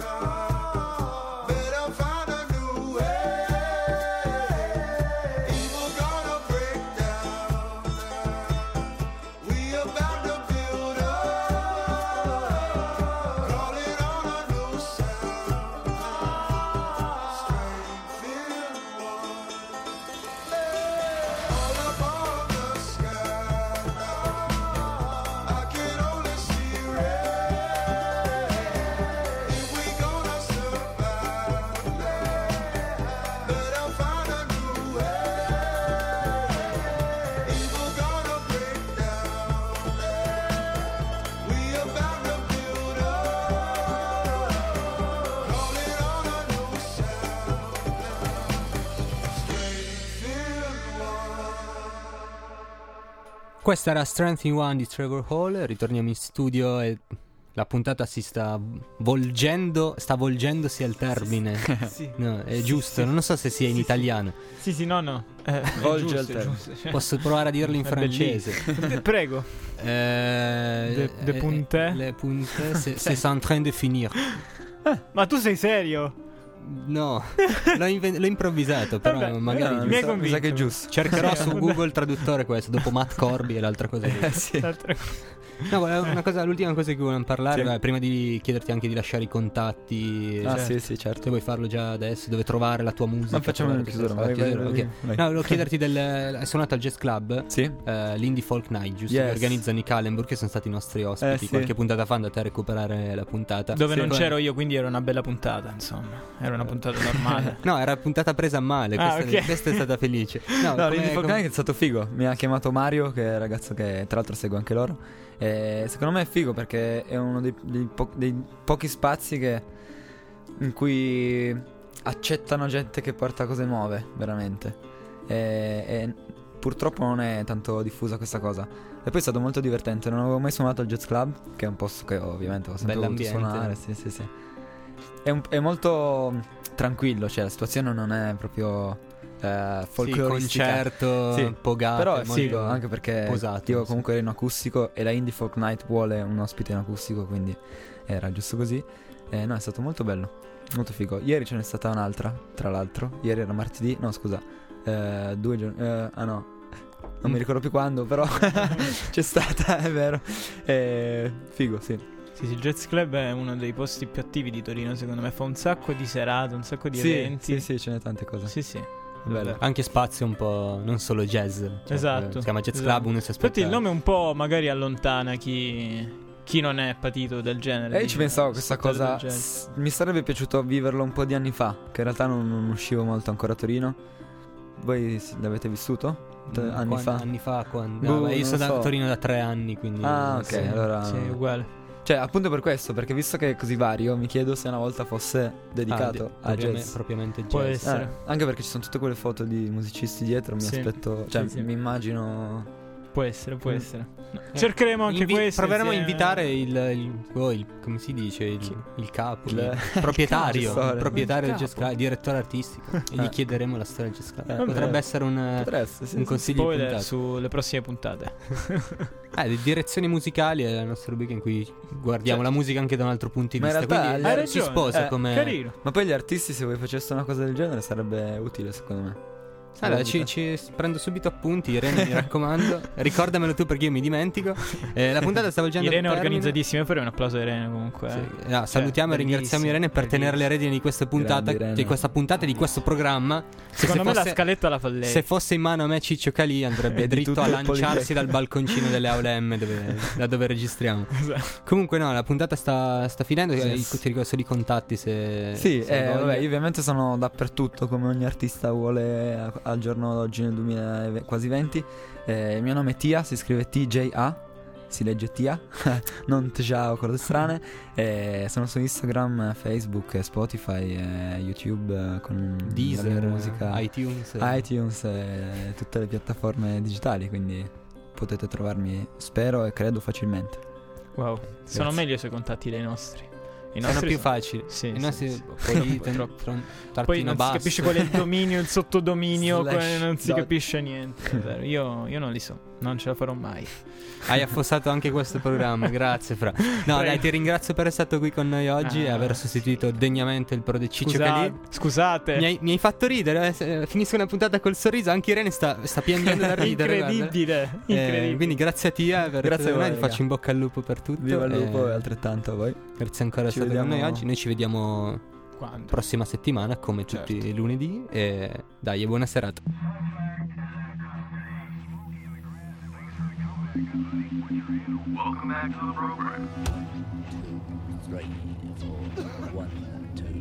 Questa era Strength in One di Trevor Hall. Ritorniamo in studio e la puntata si sta volgendo, sta volgendosi al termine. Sì. No, è Sì, giusto, sì. non so se sia in Sì, italiano. Sì, sì, no, no. Eh, è Volge giusto, al è termine. giusto, cioè. Posso provare a dirlo in È francese. bellissimo. Prego. Eh, De- de eh, punte? Le punte, c'est, c'est en train de finir. Ma tu sei serio? No, l'ho, inven- l'ho improvvisato, però Vabbè, magari Eh, mi hai mi, sa, mi convinto. sa che è giusto. cercherò Sì, su vabbè. Google Traduttore questo, dopo Matt Corby e l'altra cosa lì. Eh, sì. L'altra- No, volevo- una cosa, l'ultima cosa che volevamo parlare, Sì. beh, prima di chiederti anche di lasciare i contatti, Ah, cioè, sì, sì, certo. se vuoi farlo già adesso, dove trovare la tua musica. Ma facciamo trovare una chiusura, queste- vai, la vai, chiusura, vai, ok. vai. No, volevo chiederti del... Hai suonato al Jazz Club? Sì. Eh, l'Indie Folk Night, giusto? Yes. Che organizzano i Kallenburg, che sono stati i nostri ospiti. Eh, sì. Qualche puntata fa andate a recuperare la puntata. Dove Sì. non Poi- c'ero io, quindi era una bella puntata, insomma. Era una puntata normale. No, era puntata presa a male. Ah, Questa, ok. questa è stata felice. No, No, come- l'Indie Folk come- Night è stato figo. Mi ha chiamato Mario, che è il ragazzo che tra l'altro segue anche loro. E secondo me è figo perché è uno dei, dei po- dei pochi spazi che in cui accettano gente che porta cose nuove, veramente. E, e purtroppo non è tanto diffusa questa cosa. E poi è stato molto divertente. Non avevo mai suonato al Jazz Club, che è un posto che ovviamente ho sempre voluto Bell'ambiente. suonare. Sì, sì, sì. È, un- è molto tranquillo, cioè la situazione non è proprio eh, Sì, folcloristica. concerto, Sì, pogato. però è molto figo anche perché posato, io sì. comunque ero in acustico e la Indie Folk Night vuole un ospite in acustico, quindi era giusto così. Eh, no, è stato molto bello, molto figo. Ieri ce n'è stata un'altra, tra l'altro. Ieri era martedì, no scusa, eh, due giorni, eh, ah no, non mi ricordo più quando, però c'è stata, è vero. Eh, figo, sì. Sì, sì, il Jazz Club è uno dei posti più attivi di Torino, secondo me. Fa un sacco di serate, un sacco di Sì, eventi. sì, sì, ce n'è tante cose. Sì, sì. Bello. Anche spazio un po' non solo jazz. Cioè, Esatto. Si chiama Jazz esatto. Club, uno si aspetta. Infatti il nome un po' magari allontana chi, chi non è patito del genere. E io di ci pensavo a questa ascoltare cosa. del jazz. s- Mi sarebbe piaciuto viverlo un po' di anni fa, che in realtà non, non uscivo molto ancora a Torino. Voi s- l'avete vissuto? T- Mm, anni quan- fa? Anni fa, quando... Boh, no, beh, io non sono da so. Torino da tre anni, quindi... Ah, ok, sì. allora. Sì, uguale. Cioè, appunto per questo, perché visto che è così vario, mi chiedo se una volta fosse dedicato Ah, di- a propriame- jazz. propriamente jazz. Può Eh, essere. anche perché ci sono tutte quelle foto di musicisti dietro, mi Sì. aspetto, cioè Sì, sì. mi immagino. Può essere, può Mm. essere. No, cercheremo anche Invi- questo. Proveremo a insieme. invitare il, il, oh, il- come si dice, il, Chi? il capo, Il- il proprietario, il il capo. proprietario del Il Jazz capo. Club, il direttore artistico, e gli Eh. chiederemo la storia del Jazz Club. Eh, Potrebbe potrebbe. essere un, Potrà essere, sì, un sì. consiglio di Spoiler puntata. sulle prossime puntate. Eh, di direzioni musicali è la nostra rubrica in cui guardiamo Cioè, la musica anche da un altro punto di ma in vista. realtà Quindi hai eh, si ragione. sposa Eh, come... Carino. Ma poi gli artisti, se voi faceste una cosa del genere, sarebbe utile, secondo me. Allora, ci, ci prendo subito appunti, Irene, mi raccomando. Ricordamelo tu perché io mi dimentico. Eh, la puntata sta volgendo Irene è al termine. organizzatissima. Io farei un applauso a Irene comunque. Sì. eh. No, salutiamo e Cioè, ringraziamo bellissimo, Irene per tenere le redini di questa puntata, Grande Irene. di questa puntata, di questo programma. Se- Secondo se me fosse- la scaletta la fa lei. Se fosse in mano a me Ciccio Calì andrebbe E di dritto tutto a il lanciarsi Politecnico. dal balconcino delle Aule M dove, da dove registriamo. Esatto. Comunque no, la puntata sta, sta finendo. Sì. eh, Ti ricordo solo i contatti se... Sì, se eh, voglia. vabbè, io ovviamente sono dappertutto come ogni artista vuole a- al giorno d'oggi nel duemila quasi venti. Eh, il mio nome è Tia, si scrive T J A, si legge Tia, non Tja o cose strane. Eh, sono su Instagram, Facebook, Spotify, eh, YouTube eh, con Deezer, la mia musica, iTunes. iTunes e tutte le piattaforme digitali, quindi potete trovarmi, spero e credo facilmente. Wow. Sono Grazie. meglio i suoi contatti dei nostri. I Sono nostri più sono- facili. Sì, I sì, nostri sì. poi Troppo. tron- Poi tartino non si basso. capisce qual è il dominio, il sottodominio, Slash qual- non si dot. capisce niente. è vero. Io, io non li so, non ce la farò mai. Hai affossato anche questo programma, grazie Fra. No, Prego. dai, ti ringrazio per essere stato qui con noi oggi e Ah, aver sostituito degnamente il pro di Ciccio Scusa- Calì. scusate. Mi hai, mi hai fatto ridere, eh, se- finisco una puntata col sorriso, anche Irene sta, sta piangendo da ridere. guarda. Incredibile, Eh, incredibile. quindi grazie a Tia per Grazie a essere voi, noi, ti raga. faccio in bocca al lupo per tutto. Viva il lupo eh, e altrettanto a voi. Grazie ancora di Ci essere stato con noi vediamo- oggi. Noi ci vediamo Quando? prossima settimana come tutti Certo. i lunedì e dai, e buona serata. Welcome back to the program. Two, three, four, one, two.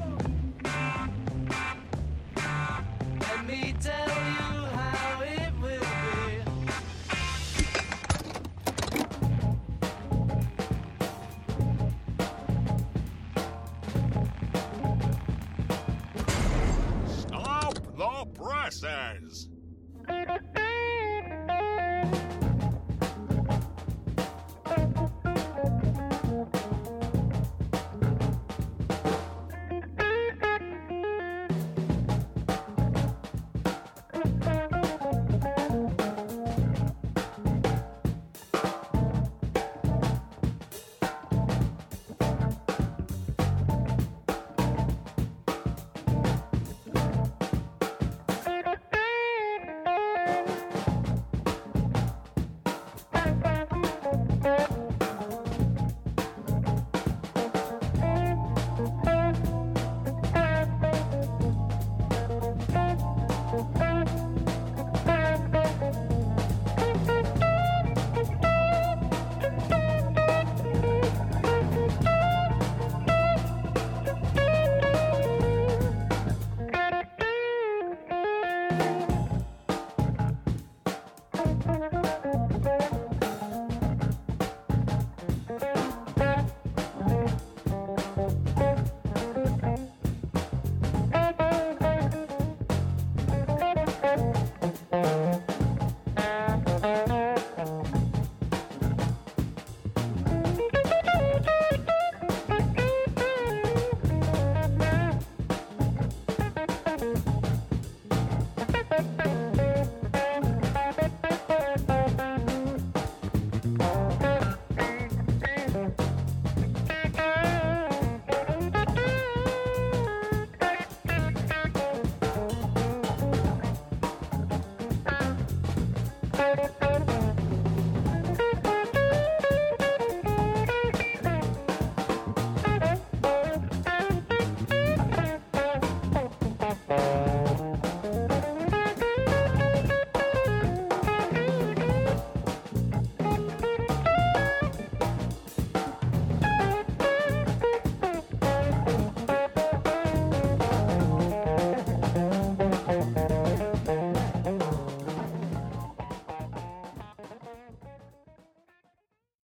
Let me tell you how it will be. Stop the presses!